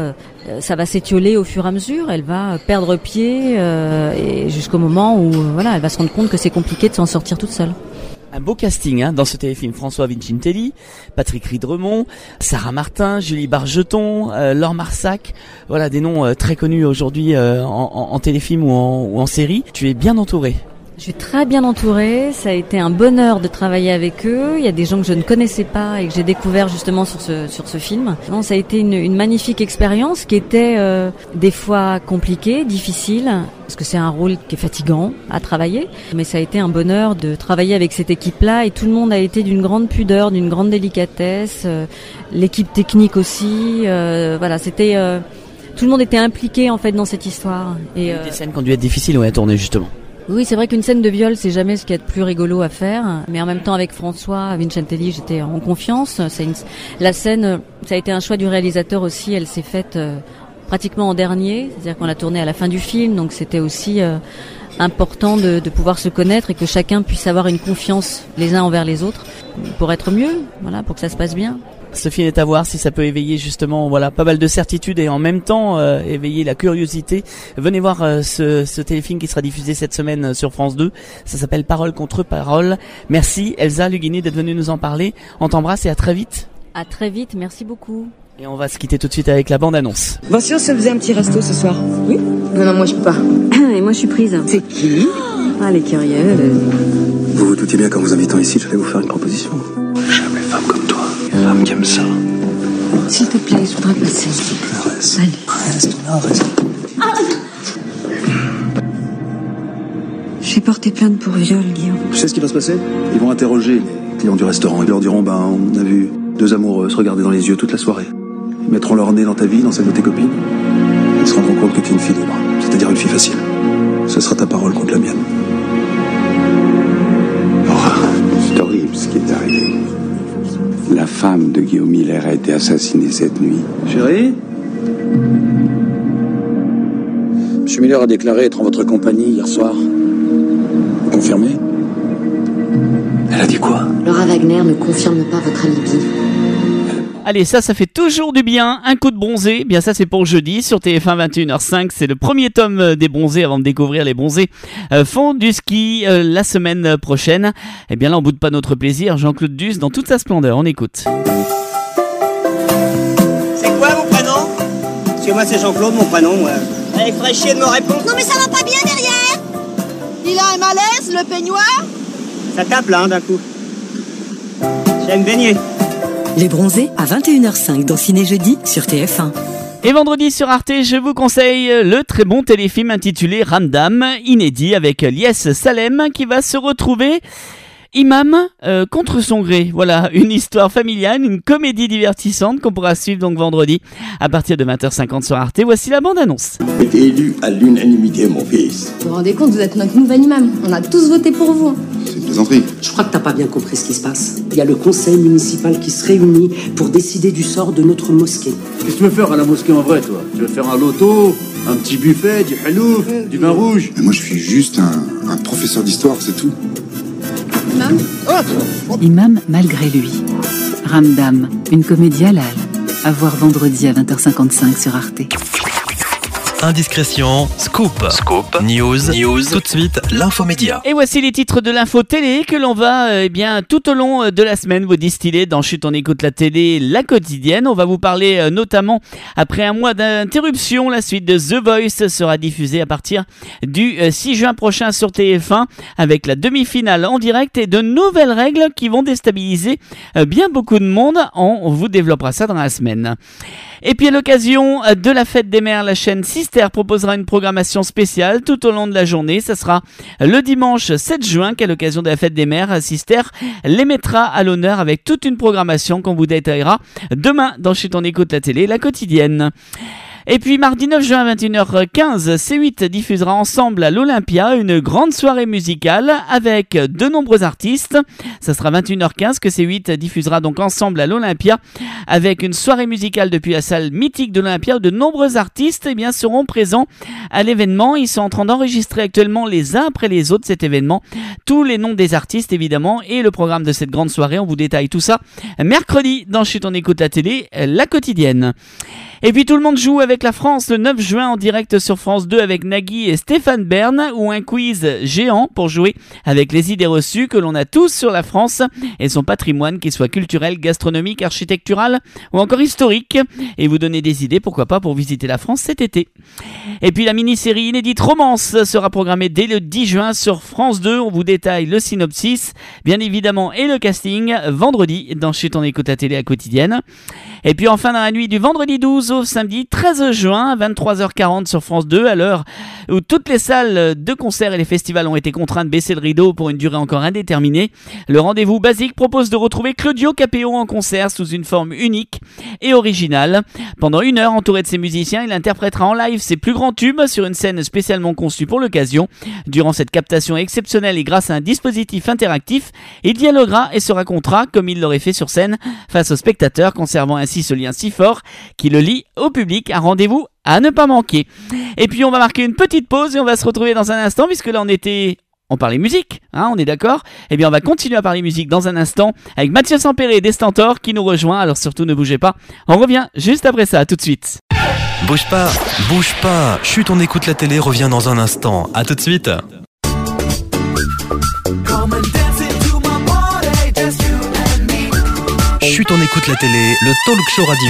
ça va s'étioler au fur et à mesure, elle va perdre pied et jusqu'au moment où elle va se rendre compte que c'est compliqué de s'en sortir toute seule. Un beau casting dans ce téléfilm. François Vincentelli, Patrick Ridremont, Sarah Martin, Julie Bargeton, Laure Marsac. Voilà des noms très connus aujourd'hui en téléfilm ou en série. Tu es bien entouré. Je suis très bien entourée, ça a été un bonheur de travailler avec eux. Il y a des gens que je ne connaissais pas et que j'ai découvert justement sur ce film. Non, ça a été une magnifique expérience qui était des fois compliquée, difficile, parce que c'est un rôle qui est fatigant à travailler. Mais ça a été un bonheur de travailler avec cette équipe-là et tout le monde a été d'une grande pudeur, d'une grande délicatesse. L'équipe technique aussi, voilà, c'était... tout le monde était impliqué en fait dans cette histoire. Et des scènes qui ont dû être difficiles à tourner justement. Oui, c'est vrai qu'une scène de viol, c'est jamais ce qu'il y a de plus rigolo à faire. Mais en même temps, avec François Vincentelli, j'étais en confiance. La scène, ça a été un choix du réalisateur aussi. Elle s'est faite pratiquement en dernier. C'est-à-dire qu'on l'a tournée à la fin du film. Donc c'était aussi important de pouvoir se connaître et que chacun puisse avoir une confiance les uns envers les autres pour être mieux, voilà, pour que ça se passe bien. Sophie est à voir si ça peut éveiller justement pas mal de certitudes et en même temps éveiller la curiosité. Venez voir ce téléfilm qui sera diffusé cette semaine sur France 2. Ça s'appelle Parole contre Parole. Merci Elsa Lughini d'être venue nous en parler. On t'embrasse et à très vite. À très vite, merci beaucoup. Et on va se quitter tout de suite avec la bande-annonce. Bon, si on se faisait un petit resto ce soir. Oui? Non, moi je peux pas. Et moi je suis prise. C'est qui? Ah, les curieuse. Vous vous doutiez bien qu'en vous invitant ici, j'allais vous faire une proposition. J'aime les femmes comme toi. Les femmes qui aiment ça. S'il te plaît, je voudrais passer. S'il te plaît, reste. Allez. Reste, là, reste. J'ai porté plainte pour viol, Guillaume. Tu sais ce qui va se passer? Ils vont interroger les clients du restaurant. Ils leur diront, on a vu 2 amoureux se regarder dans les yeux toute la soirée. Ils mettront leur nez dans ta vie, dans celle de tes copines. Ils se rendront compte que tu es une fille libre. C'est-à-dire une fille facile. Ce sera ta parole contre la mienne. C'est horrible ce qui est arrivé. La femme de Guillaume Miller a été assassinée cette nuit. Chérie? Monsieur Miller a déclaré être en votre compagnie hier soir. Vous confirmez? Elle a dit quoi? Laura Wagner ne confirme pas votre alibi. Allez, ça fait toujours du bien. Un coup de bronzé, bien ça c'est pour jeudi sur TF1 21h05. C'est le premier tome des bronzés avant de découvrir les bronzés font du ski la semaine prochaine. Et bien là on boude pas notre plaisir. Jean-Claude Duss dans toute sa splendeur, on écoute. C'est quoi mon prénom? Parce que moi c'est Jean-Claude mon prénom. Allez, ferait chier de me répondre. Non mais ça va pas bien derrière. Il a un malaise, le peignoir. Ça tape là d'un coup. J'aime baigner. Les bronzés à 21h05 dans Ciné Jeudi sur TF1. Et vendredi sur Arte, je vous conseille le très bon téléfilm intitulé Ramdam, inédit avec Lies Salem qui va se retrouver imam contre son gré. Voilà, une histoire familiale, une comédie divertissante qu'on pourra suivre donc vendredi à partir de 20h50 sur Arte. Voici la bande-annonce. J'ai été élu à l'unanimité, mon fils. Vous vous rendez compte, vous êtes notre nouvel imam. On a tous voté pour vous. C'est une plaisanterie. Je crois que t'as pas bien compris ce qui se passe. Il y a le conseil municipal qui se réunit pour décider du sort de notre mosquée. Qu'est-ce que tu veux faire à la mosquée en vrai, toi? Tu veux faire un loto, un petit buffet, du halouf, du vin rouge? Mais moi, je suis juste un professeur d'histoire, c'est tout. Imam? Imam malgré lui. Ramdam, une comédie halal. À voir vendredi à 20h55 sur Arte. Indiscrétion, scoop, news, tout de suite, l'infomédia. Et voici les titres de l'info télé que l'on va tout au long de la semaine vous distiller dans Chut on écoute la télé, la quotidienne. On va vous parler notamment, après un mois d'interruption, la suite de The Voice sera diffusée à partir du 6 juin prochain sur TF1 avec la demi-finale en direct et de nouvelles règles qui vont déstabiliser bien beaucoup de monde. On vous développera ça dans la semaine. Et puis à l'occasion de la fête des mères, la chaîne Sister proposera une programmation spéciale tout au long de la journée. Ça sera le dimanche 7 juin qu'à l'occasion de la fête des mères, Sister les mettra à l'honneur avec toute une programmation qu'on vous détaillera demain dans Chut on écoute la télé, la quotidienne. Et puis mardi 9 juin à 21h15, C8 diffusera ensemble à l'Olympia une grande soirée musicale avec de nombreux artistes. Ça sera 21h15 que C8 diffusera donc ensemble à l'Olympia avec une soirée musicale depuis la salle mythique de l'Olympia où de nombreux artistes seront présents à l'événement. Ils sont en train d'enregistrer actuellement les uns après les autres cet événement. Tous les noms des artistes évidemment et le programme de cette grande soirée. On vous détaille tout ça mercredi dans Chut on écoute la télé, la quotidienne. Et puis tout le monde joue avec la France le 9 juin en direct sur France 2 avec Nagui et Stéphane Bern ou un quiz géant pour jouer avec les idées reçues que l'on a tous sur la France et son patrimoine, qu'il soit culturel, gastronomique, architectural ou encore historique, et vous donner des idées pourquoi pas pour visiter la France cet été. Et puis la mini-série inédite Romance sera programmée dès le 10 juin sur France 2. On vous détaille le synopsis bien évidemment et le casting vendredi dans Chut on écoute la télé à quotidienne. Et puis enfin dans la nuit du vendredi 12 au samedi 13 11 juin, 23h40 sur France 2, à l'heure où toutes les salles de concert et les festivals ont été contraints de baisser le rideau pour une durée encore indéterminée. Le rendez-vous basique propose de retrouver Claudio Capéo en concert sous une forme unique et originale. Pendant 1 heure, entouré de ses musiciens, il interprétera en live ses plus grands tubes sur une scène spécialement conçue pour l'occasion. Durant cette captation exceptionnelle et grâce à un dispositif interactif, il dialoguera et se racontera comme il l'aurait fait sur scène face aux spectateurs, conservant ainsi ce lien si fort qui le lie au public. Un rendez-vous à ne pas manquer. Et puis on va marquer une petite pause et on va se retrouver dans un instant, puisque là on parlait musique, hein, on est d'accord? Eh bien on va continuer à parler musique dans un instant avec Mathieu Sampéré des Stentors qui nous rejoint, alors surtout ne bougez pas, on revient juste après ça, tout de suite. Bouge pas, Chut, on écoute la télé, revient dans un instant, à tout de suite. Chut, on écoute la télé, le talk show radio.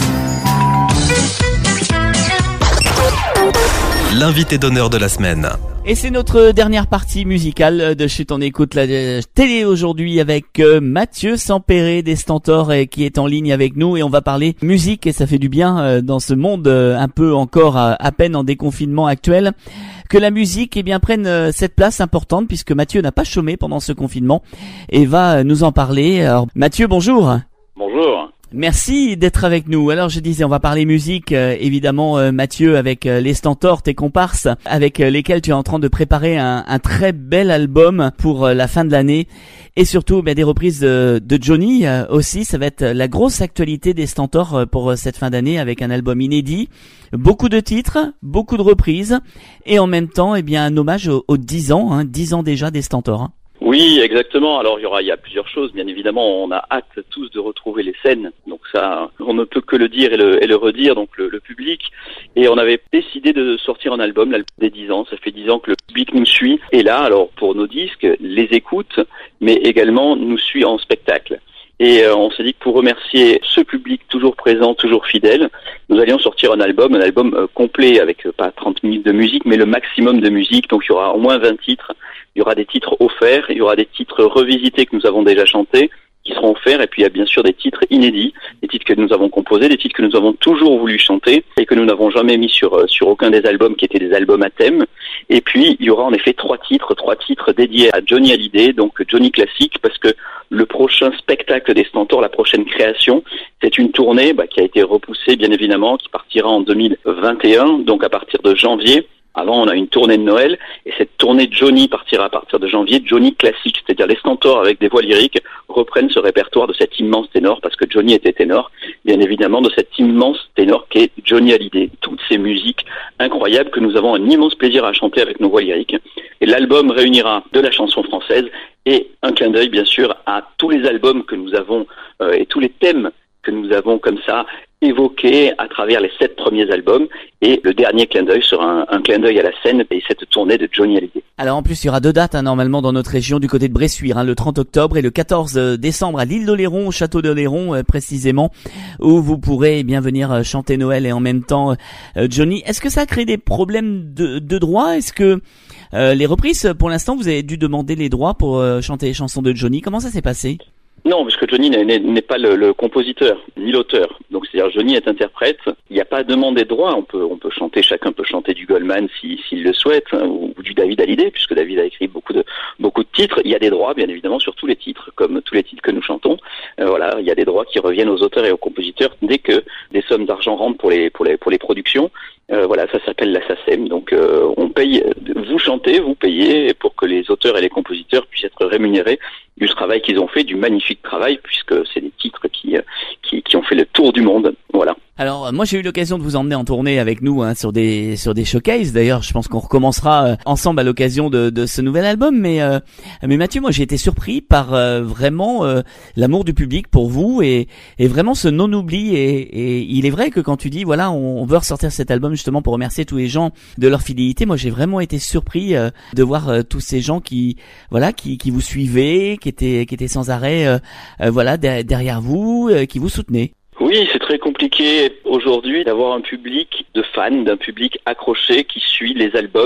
L'invité d'honneur de la semaine. Et c'est notre dernière partie musicale de Chut, on écoute la télé aujourd'hui avec Mathieu Sampéré des Stentors qui est en ligne avec nous, et on va parler musique, et ça fait du bien dans ce monde un peu encore à peine en déconfinement actuel, que la musique prenne cette place importante, puisque Mathieu n'a pas chômé pendant ce confinement et va nous en parler. Alors Mathieu, bonjour. Bonjour. Merci d'être avec nous. Alors je disais, on va parler musique, évidemment Mathieu, avec les Stentors, tes comparses, avec lesquels tu es en train de préparer un très bel album pour la fin de l'année, et surtout des reprises de Johnny aussi. Ça va être la grosse actualité des Stentors pour cette fin d'année, avec un album inédit, beaucoup de titres, beaucoup de reprises, et en même temps un hommage aux 10 ans, 10 ans déjà des Stentors. Oui, exactement. Alors il y a plusieurs choses. Bien évidemment, on a hâte tous de retrouver les scènes. Donc ça, on ne peut que le dire et le redire, donc le public. Et on avait décidé de sortir un album, l'album des 10 ans. Ça fait 10 ans que le public nous suit. Et là, alors pour nos disques, les écoute, mais également nous suit en spectacle. Et on s'est dit que pour remercier ce public toujours présent, toujours fidèle, nous allions sortir un album complet avec pas 30 minutes de musique, mais le maximum de musique. Donc il y aura au moins 20 titres. Il y aura des titres offerts, il y aura des titres revisités que nous avons déjà chantés, qui seront offerts, et puis il y a bien sûr des titres inédits, des titres que nous avons composés, des titres que nous avons toujours voulu chanter, et que nous n'avons jamais mis sur aucun des albums qui étaient des albums à thème. Et puis il y aura en effet trois titres dédiés à Johnny Hallyday, donc Johnny classique, parce que le prochain spectacle des Stentors, la prochaine création, c'est une tournée qui a été repoussée bien évidemment, qui partira en 2021, donc à partir de janvier. Avant, on a une tournée de Noël, et cette tournée de Johnny partira à partir de janvier, Johnny classique, c'est-à-dire les Stentors avec des voix lyriques reprennent ce répertoire de cet immense ténor, parce que Johnny était ténor, bien évidemment, de cet immense ténor qu'est Johnny Hallyday. Toutes ces musiques incroyables que nous avons un immense plaisir à chanter avec nos voix lyriques. Et l'album réunira de la chanson française et un clin d'œil, bien sûr, à tous les albums que nous avons et tous les thèmes que nous avons comme ça évoqué à travers les 7 premiers albums, et le dernier clin d'œil sera un clin d'œil à la scène et cette tournée de Johnny Hallyday. Alors en plus il y aura 2 dates normalement dans notre région du côté de Bressuire, le 30 octobre et le 14 décembre à l'île d'Oléron, au château d'Oléron précisément, où vous pourrez venir chanter Noël et en même temps Johnny. Est-ce que ça a créé des problèmes de droit? Est-ce que les reprises, pour l'instant vous avez dû demander les droits pour chanter les chansons de Johnny? Comment ça s'est passé? Non, parce que Johnny n'est pas le compositeur, ni l'auteur. Donc, c'est-à-dire, Johnny est interprète. Il n'y a pas à demander de droit. On peut chanter, chacun peut chanter du Goldman s'il le souhaite, ou du David Hallyday, puisque David a écrit beaucoup de titres. Il y a des droits, bien évidemment, sur tous les titres, comme tous les titres que nous chantons. Il y a des droits qui reviennent aux auteurs et aux compositeurs dès que des sommes d'argent rentrent pour les productions. Ça s'appelle la SACEM. Donc, on paye, vous chantez, vous payez, pour que les auteurs et les compositeurs puissent être rémunérés du travail qu'ils ont fait, du magnifique travail, puisque c'est des titres qui ont fait le tour du monde. Voilà. Alors moi j'ai eu l'occasion de vous emmener en tournée avec nous sur des showcases. D'ailleurs je pense qu'on recommencera ensemble à l'occasion de ce nouvel album. Mais Mathieu, moi j'ai été surpris par vraiment l'amour du public pour vous et vraiment ce non-oubli. Et il est vrai que quand tu dis on veut ressortir cet album justement pour remercier tous les gens de leur fidélité, moi j'ai vraiment été surpris de voir tous ces gens qui vous suivaient, qui étaient sans arrêt derrière vous, qui vous soutenaient. Oui, c'est très compliqué aujourd'hui d'avoir un public de fans, d'un public accroché qui suit les albums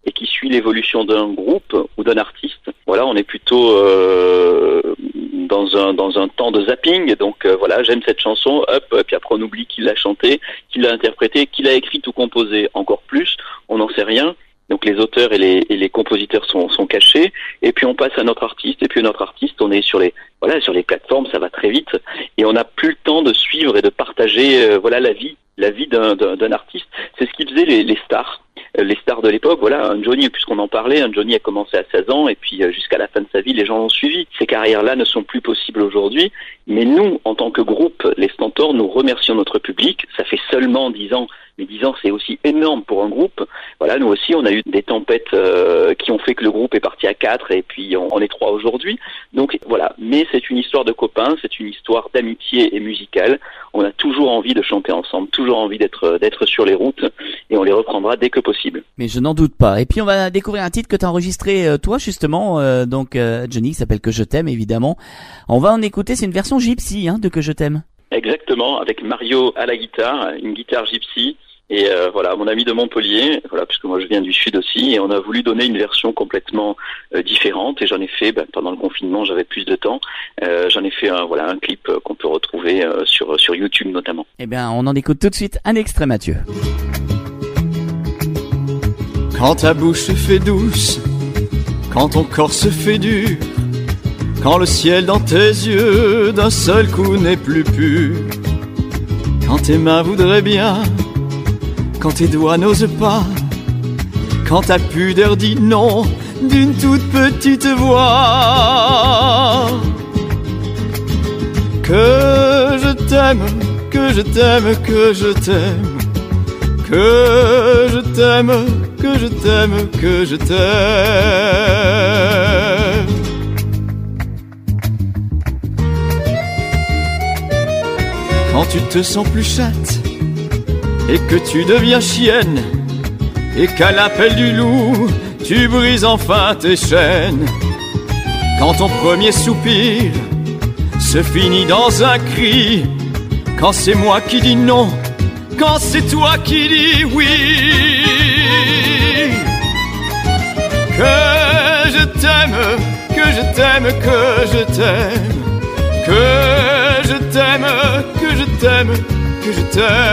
et qui suit l'évolution d'un groupe ou d'un artiste. Voilà, on est plutôt dans un temps de zapping. Donc voilà, j'aime cette chanson, hop, puis après on oublie qui l'a chantée, qui l'a interprétée, qui l'a écrite ou composée. Encore plus, on n'en sait rien. Donc les auteurs et les compositeurs sont cachés, et puis on passe à notre artiste, et puis notre artiste, on est sur les plateformes, ça va très vite, et on n'a plus le temps de suivre et de partager la vie d'un artiste. C'est ce qui faisait les stars. Les stars de l'époque, voilà, un Johnny, puisqu'on en parlait, un Johnny a commencé à 16 ans, et puis jusqu'à la fin de sa vie, les gens l'ont suivi. Ces carrières-là ne sont plus possibles aujourd'hui, mais nous, en tant que groupe, les Stentors, nous remercions notre public. Ça fait seulement 10 ans, mais 10 ans, c'est aussi énorme pour un groupe. Voilà, nous aussi, on a eu des tempêtes qui ont fait que le groupe est parti à 4, et puis on est 3 aujourd'hui. Donc voilà, mais c'est une histoire de copains, c'est une histoire d'amitié et musicale. On a toujours envie de chanter ensemble, toujours envie d'être sur les routes, et on les reprendra dès que possible. Mais je n'en doute pas. Et puis on va découvrir un titre que tu as enregistré toi justement, Johnny, qui s'appelle Que je t'aime évidemment. On va en écouter, c'est une version gypsy de Que je t'aime. Exactement, avec Mario à la guitare, une guitare gypsy. Et voilà, mon ami de Montpellier, voilà, puisque moi je viens du sud aussi, et on a voulu donner une version complètement différente. Et j'en ai fait, pendant le confinement, j'avais plus de temps. J'en ai fait un clip qu'on peut retrouver sur YouTube notamment. Eh bien, on en écoute tout de suite un extrait, Mathieu. Quand ta bouche se fait douce, quand ton corps se fait dur, quand le ciel dans tes yeux d'un seul coup n'est plus pur, quand tes mains voudraient bien, quand tes doigts n'osent pas, quand ta pudeur dit non d'une toute petite voix. Que je t'aime, que je t'aime, que je t'aime, que je t'aime, que je t'aime, que je t'aime. Quand tu te sens plus chatte et que tu deviens chienne, et qu'à l'appel du loup tu brises enfin tes chaînes, quand ton premier soupir se finit dans un cri, quand c'est moi qui dis non, quand c'est toi qui dis oui. Que je t'aime, que je t'aime, que je t'aime, que je t'aime, que je t'aime, que je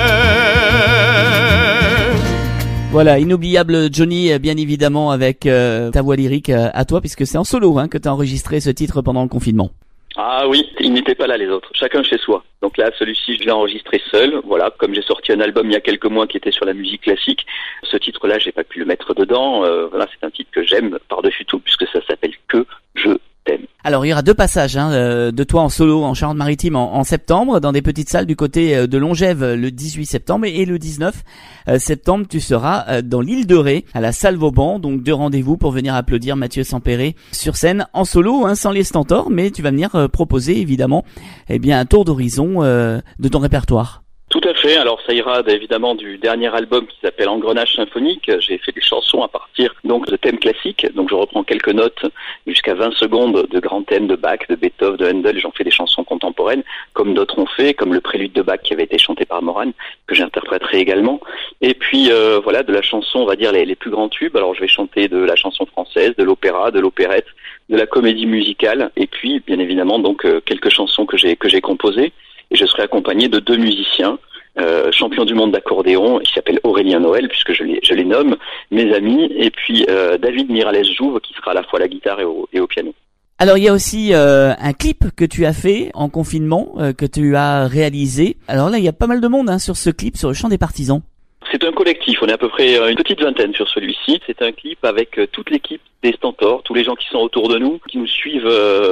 t'aime. Voilà, inoubliable Johnny, bien évidemment, avec ta voix lyrique à toi, puisque c'est en solo que tu as enregistré ce titre pendant le confinement. Ah oui, ils n'étaient pas là les autres, chacun chez soi. Donc là, celui-ci, je l'ai enregistré seul. Voilà, comme j'ai sorti un album il y a quelques mois qui était sur la musique classique, ce titre-là, j'ai pas pu le mettre dedans. Voilà, c'est un titre que j'aime par-dessus tout, puisque ça s'appelle Que je t'aime. Alors il y aura 2 passages de toi en solo en Charente-Maritime en septembre, dans des petites salles du côté de Longève le 18 septembre, et le 19 septembre tu seras dans l'île de Ré à la salle Vauban. Donc 2 rendez-vous pour venir applaudir Mathieu Sempéré sur scène en solo, sans les Stentors, mais tu vas venir proposer évidemment un tour d'horizon de ton répertoire. Tout à fait. Alors ça ira évidemment du dernier album qui s'appelle Engrenage symphonique. J'ai fait des chansons à partir donc de thèmes classiques. Donc je reprends quelques notes jusqu'à 20 secondes de grands thèmes de Bach, de Beethoven, de Handel. J'en fais des chansons contemporaines comme d'autres ont fait, comme le prélude de Bach qui avait été chanté par Moran, que j'interpréterai également. Et puis voilà, de la chanson, on va dire les plus grands tubes. Alors je vais chanter de la chanson française, de l'opéra, de l'opérette, de la comédie musicale, et puis bien évidemment donc quelques chansons que j'ai composées. Et je serai accompagné de 2 musiciens, champions du monde d'accordéon, qui s'appellent Aurélien Noël, puisque je les nomme, mes amis, et puis David Miralles-Jouve, qui sera à la fois à la guitare et au piano. Alors il y a aussi un clip que tu as fait en confinement, que tu as réalisé. Alors là, il y a pas mal de monde sur ce clip, sur le Chant des Partisans. C'est un collectif, on est à peu près une petite vingtaine sur celui-ci. C'est un clip avec toute l'équipe des Stentors, tous les gens qui sont autour de nous, qui nous suivent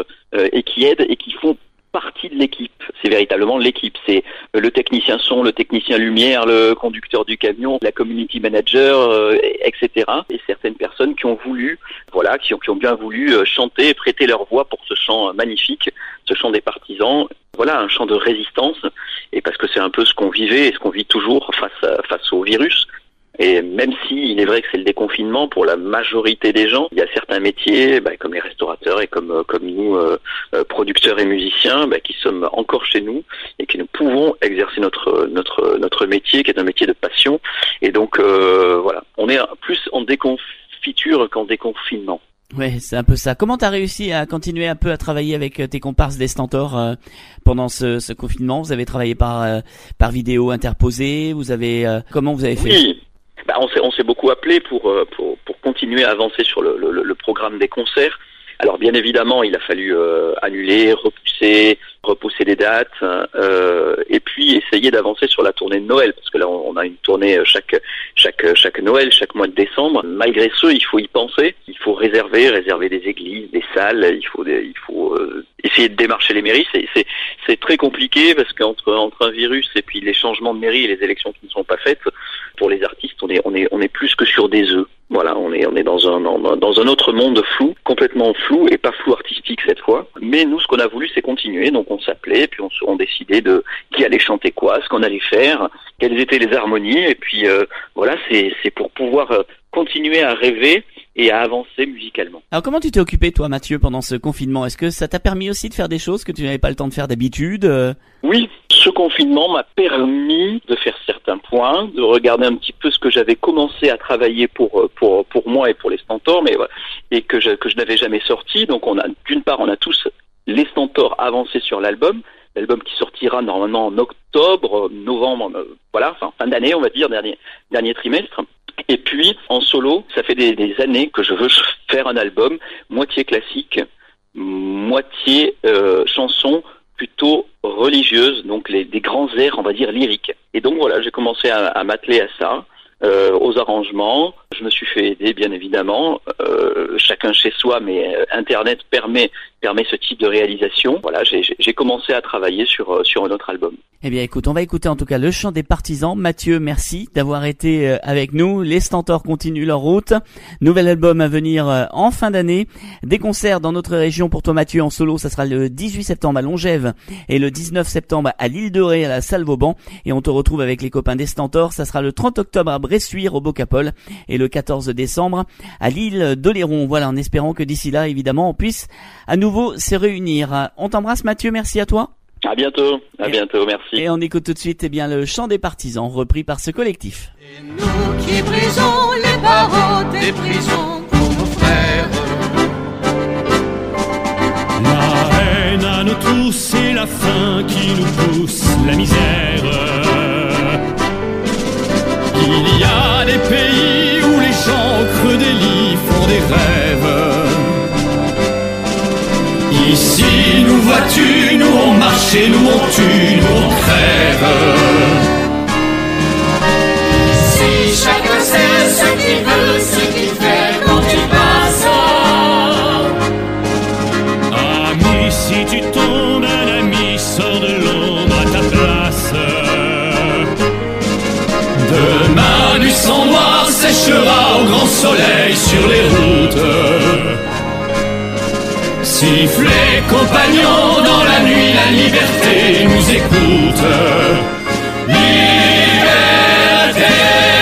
et qui aident et qui font partie de l'équipe. C'est véritablement l'équipe. C'est le technicien son, le technicien lumière, le conducteur du camion, la community manager, etc. Et certaines personnes qui ont voulu, voilà, qui ont bien voulu chanter et prêter leur voix pour ce chant magnifique, ce chant des partisans. Voilà, un chant de résistance. Et parce que c'est un peu ce qu'on vivait et ce qu'on vit toujours face au virus. Et même si il est vrai que c'est le déconfinement pour la majorité des gens, il y a certains métiers, comme les restaurateurs et comme nous, producteurs et musiciens, qui sommes encore chez nous et qui nous pouvons exercer notre métier, qui est un métier de passion. Et donc voilà, on est plus en déconfinement confiture qu'en déconfinement. Ouais, c'est un peu ça. Comment t'as réussi à continuer un peu à travailler avec tes comparses des Stentors pendant ce confinement? Vous avez travaillé par vidéo interposée. Comment vous avez fait? Oui, on s'est beaucoup appelé pour continuer à avancer sur le programme des concerts. Alors bien évidemment, il a fallu annuler, repousser des dates, et puis essayer d'avancer sur la tournée de Noël, parce que là on a une tournée chaque Noël, chaque mois de décembre. Malgré ce, il faut y penser, il faut réserver des églises, des salles, il faut essayer de démarcher les mairies. C'est très compliqué parce qu'entre un virus et puis les changements de mairie et les élections qui ne sont pas faites, pour les artistes, on est plus que sur des œufs. Voilà, on est dans un autre monde flou, complètement flou et pas flou artistique cette fois. Mais nous, ce qu'on a voulu, c'est continuer. Donc on s'appelait, puis on décidait de qui allait chanter quoi, ce qu'on allait faire, quelles étaient les harmonies. Et puis voilà, c'est pour pouvoir continuer à rêver et à avancer musicalement. Alors comment tu t'es occupé toi, Mathieu, pendant ce confinement? Est-ce que ça t'a permis aussi de faire des choses que tu n'avais pas le temps de faire d'habitude? Oui, ce confinement m'a permis de faire certains points, de regarder un petit peu ce que j'avais commencé à travailler pour moi et pour les Stentors, mais et que je n'avais jamais sorti. Donc d'une part, on a tous les Stentors avancés sur l'album qui sortira normalement en octobre, novembre, fin d'année, on va dire, dernier trimestre. Et puis, en solo, ça fait des années que je veux faire un album moitié classique, moitié chanson plutôt religieuse, donc des grands airs, on va dire, lyriques. Et donc voilà, j'ai commencé à m'atteler à ça, aux arrangements. Je me suis fait aider, bien évidemment, chacun chez soi, mais Internet permet ce type de réalisation. Voilà, j'ai commencé à travailler sur un autre album. Eh bien écoute, on va écouter en tout cas le chant des partisans. Mathieu, merci d'avoir été avec nous. Les Stentors continuent leur route. Nouvel album à venir en fin d'année. Des concerts dans notre région pour toi, Mathieu, en solo. Ça sera le 18 septembre à Longève et le 19 septembre à l'Île de Ré à la Salle Vauban. Et on te retrouve avec les copains des Stentors. Ça sera le 30 octobre à Bressuire au Bocapole et le 14 décembre à l'île d'Oléron. Voilà, en espérant que d'ici là, évidemment, on puisse à nouveau se réunir. On t'embrasse, Mathieu. Merci à toi. À bientôt, merci. Et on écoute tout de suite le chant des partisans repris par ce collectif. Et nous qui brisons les barreaux des prisons pour nos frères. La haine à nous tous, c'est la faim qui nous pousse, la misère. Il y a des pays où les gens creux des lits font des rêves. Ici, nous vois-tu, nous on marche et nous on tue, nous on crève. Ici, chacun sait ce qu'il veut, ce qu'il fait quand il passe. Ami, si tu tombes, un ami sort de l'ombre à ta place. Demain, du sang noir séchera au grand soleil sur les routes. Sifflez, compagnons, dans la nuit, la liberté nous écoute. Liberté.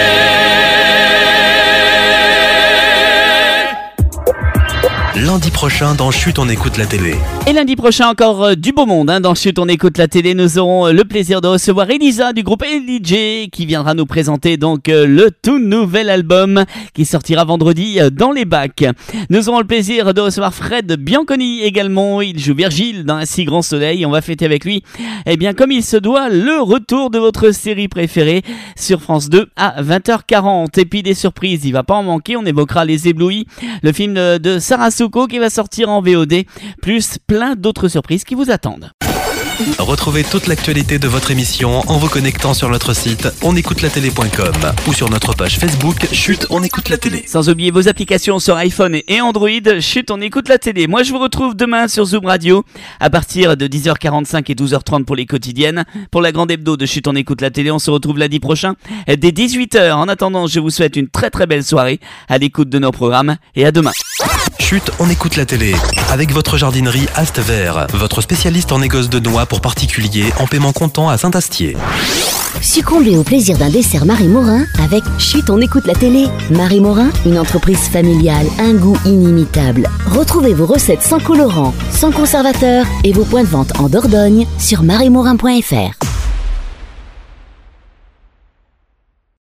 Lundi prochain, dans Chut, on écoute la télé. Et lundi prochain, encore du beau monde. Dans Chut, on écoute la télé. Nous aurons le plaisir de recevoir Elisa du groupe LDJ qui viendra nous présenter donc le tout nouvel album qui sortira vendredi dans les bacs. Nous aurons le plaisir de recevoir Fred Bianconi également. Il joue Virgile dans Un si grand soleil. On va fêter avec lui, eh bien, comme il se doit, le retour de votre série préférée sur France 2 à 20h40. Et puis des surprises, il va pas en manquer. On évoquera Les Éblouis, le film de Sarah Souko qui va sortir en VOD, plus plein d'autres surprises qui vous attendent. Retrouvez toute l'actualité de votre émission en vous connectant sur notre site onécoutelatélé.com ou sur notre page Facebook Chut, on écoute la télé. Sans oublier vos applications sur iPhone et Android. Chut, on écoute la télé. Moi, je vous retrouve demain sur Zoom Radio à partir de 10h45 et 12h30 pour les quotidiennes. Pour la grande hebdo de Chut, on écoute la télé, on se retrouve lundi prochain dès 18h. En attendant, je vous souhaite une très très belle soirée à l'écoute de nos programmes et à demain. Chut, on écoute la télé avec votre jardinerie Ast Vert, votre spécialiste en négoce de noix pour particuliers en paiement comptant à Saint-Astier. Succombez au plaisir d'un dessert Marie Morin avec Chut, on écoute la télé. Marie Morin, une entreprise familiale, un goût inimitable. Retrouvez vos recettes sans colorant, sans conservateur et vos points de vente en Dordogne sur mariemorin.fr.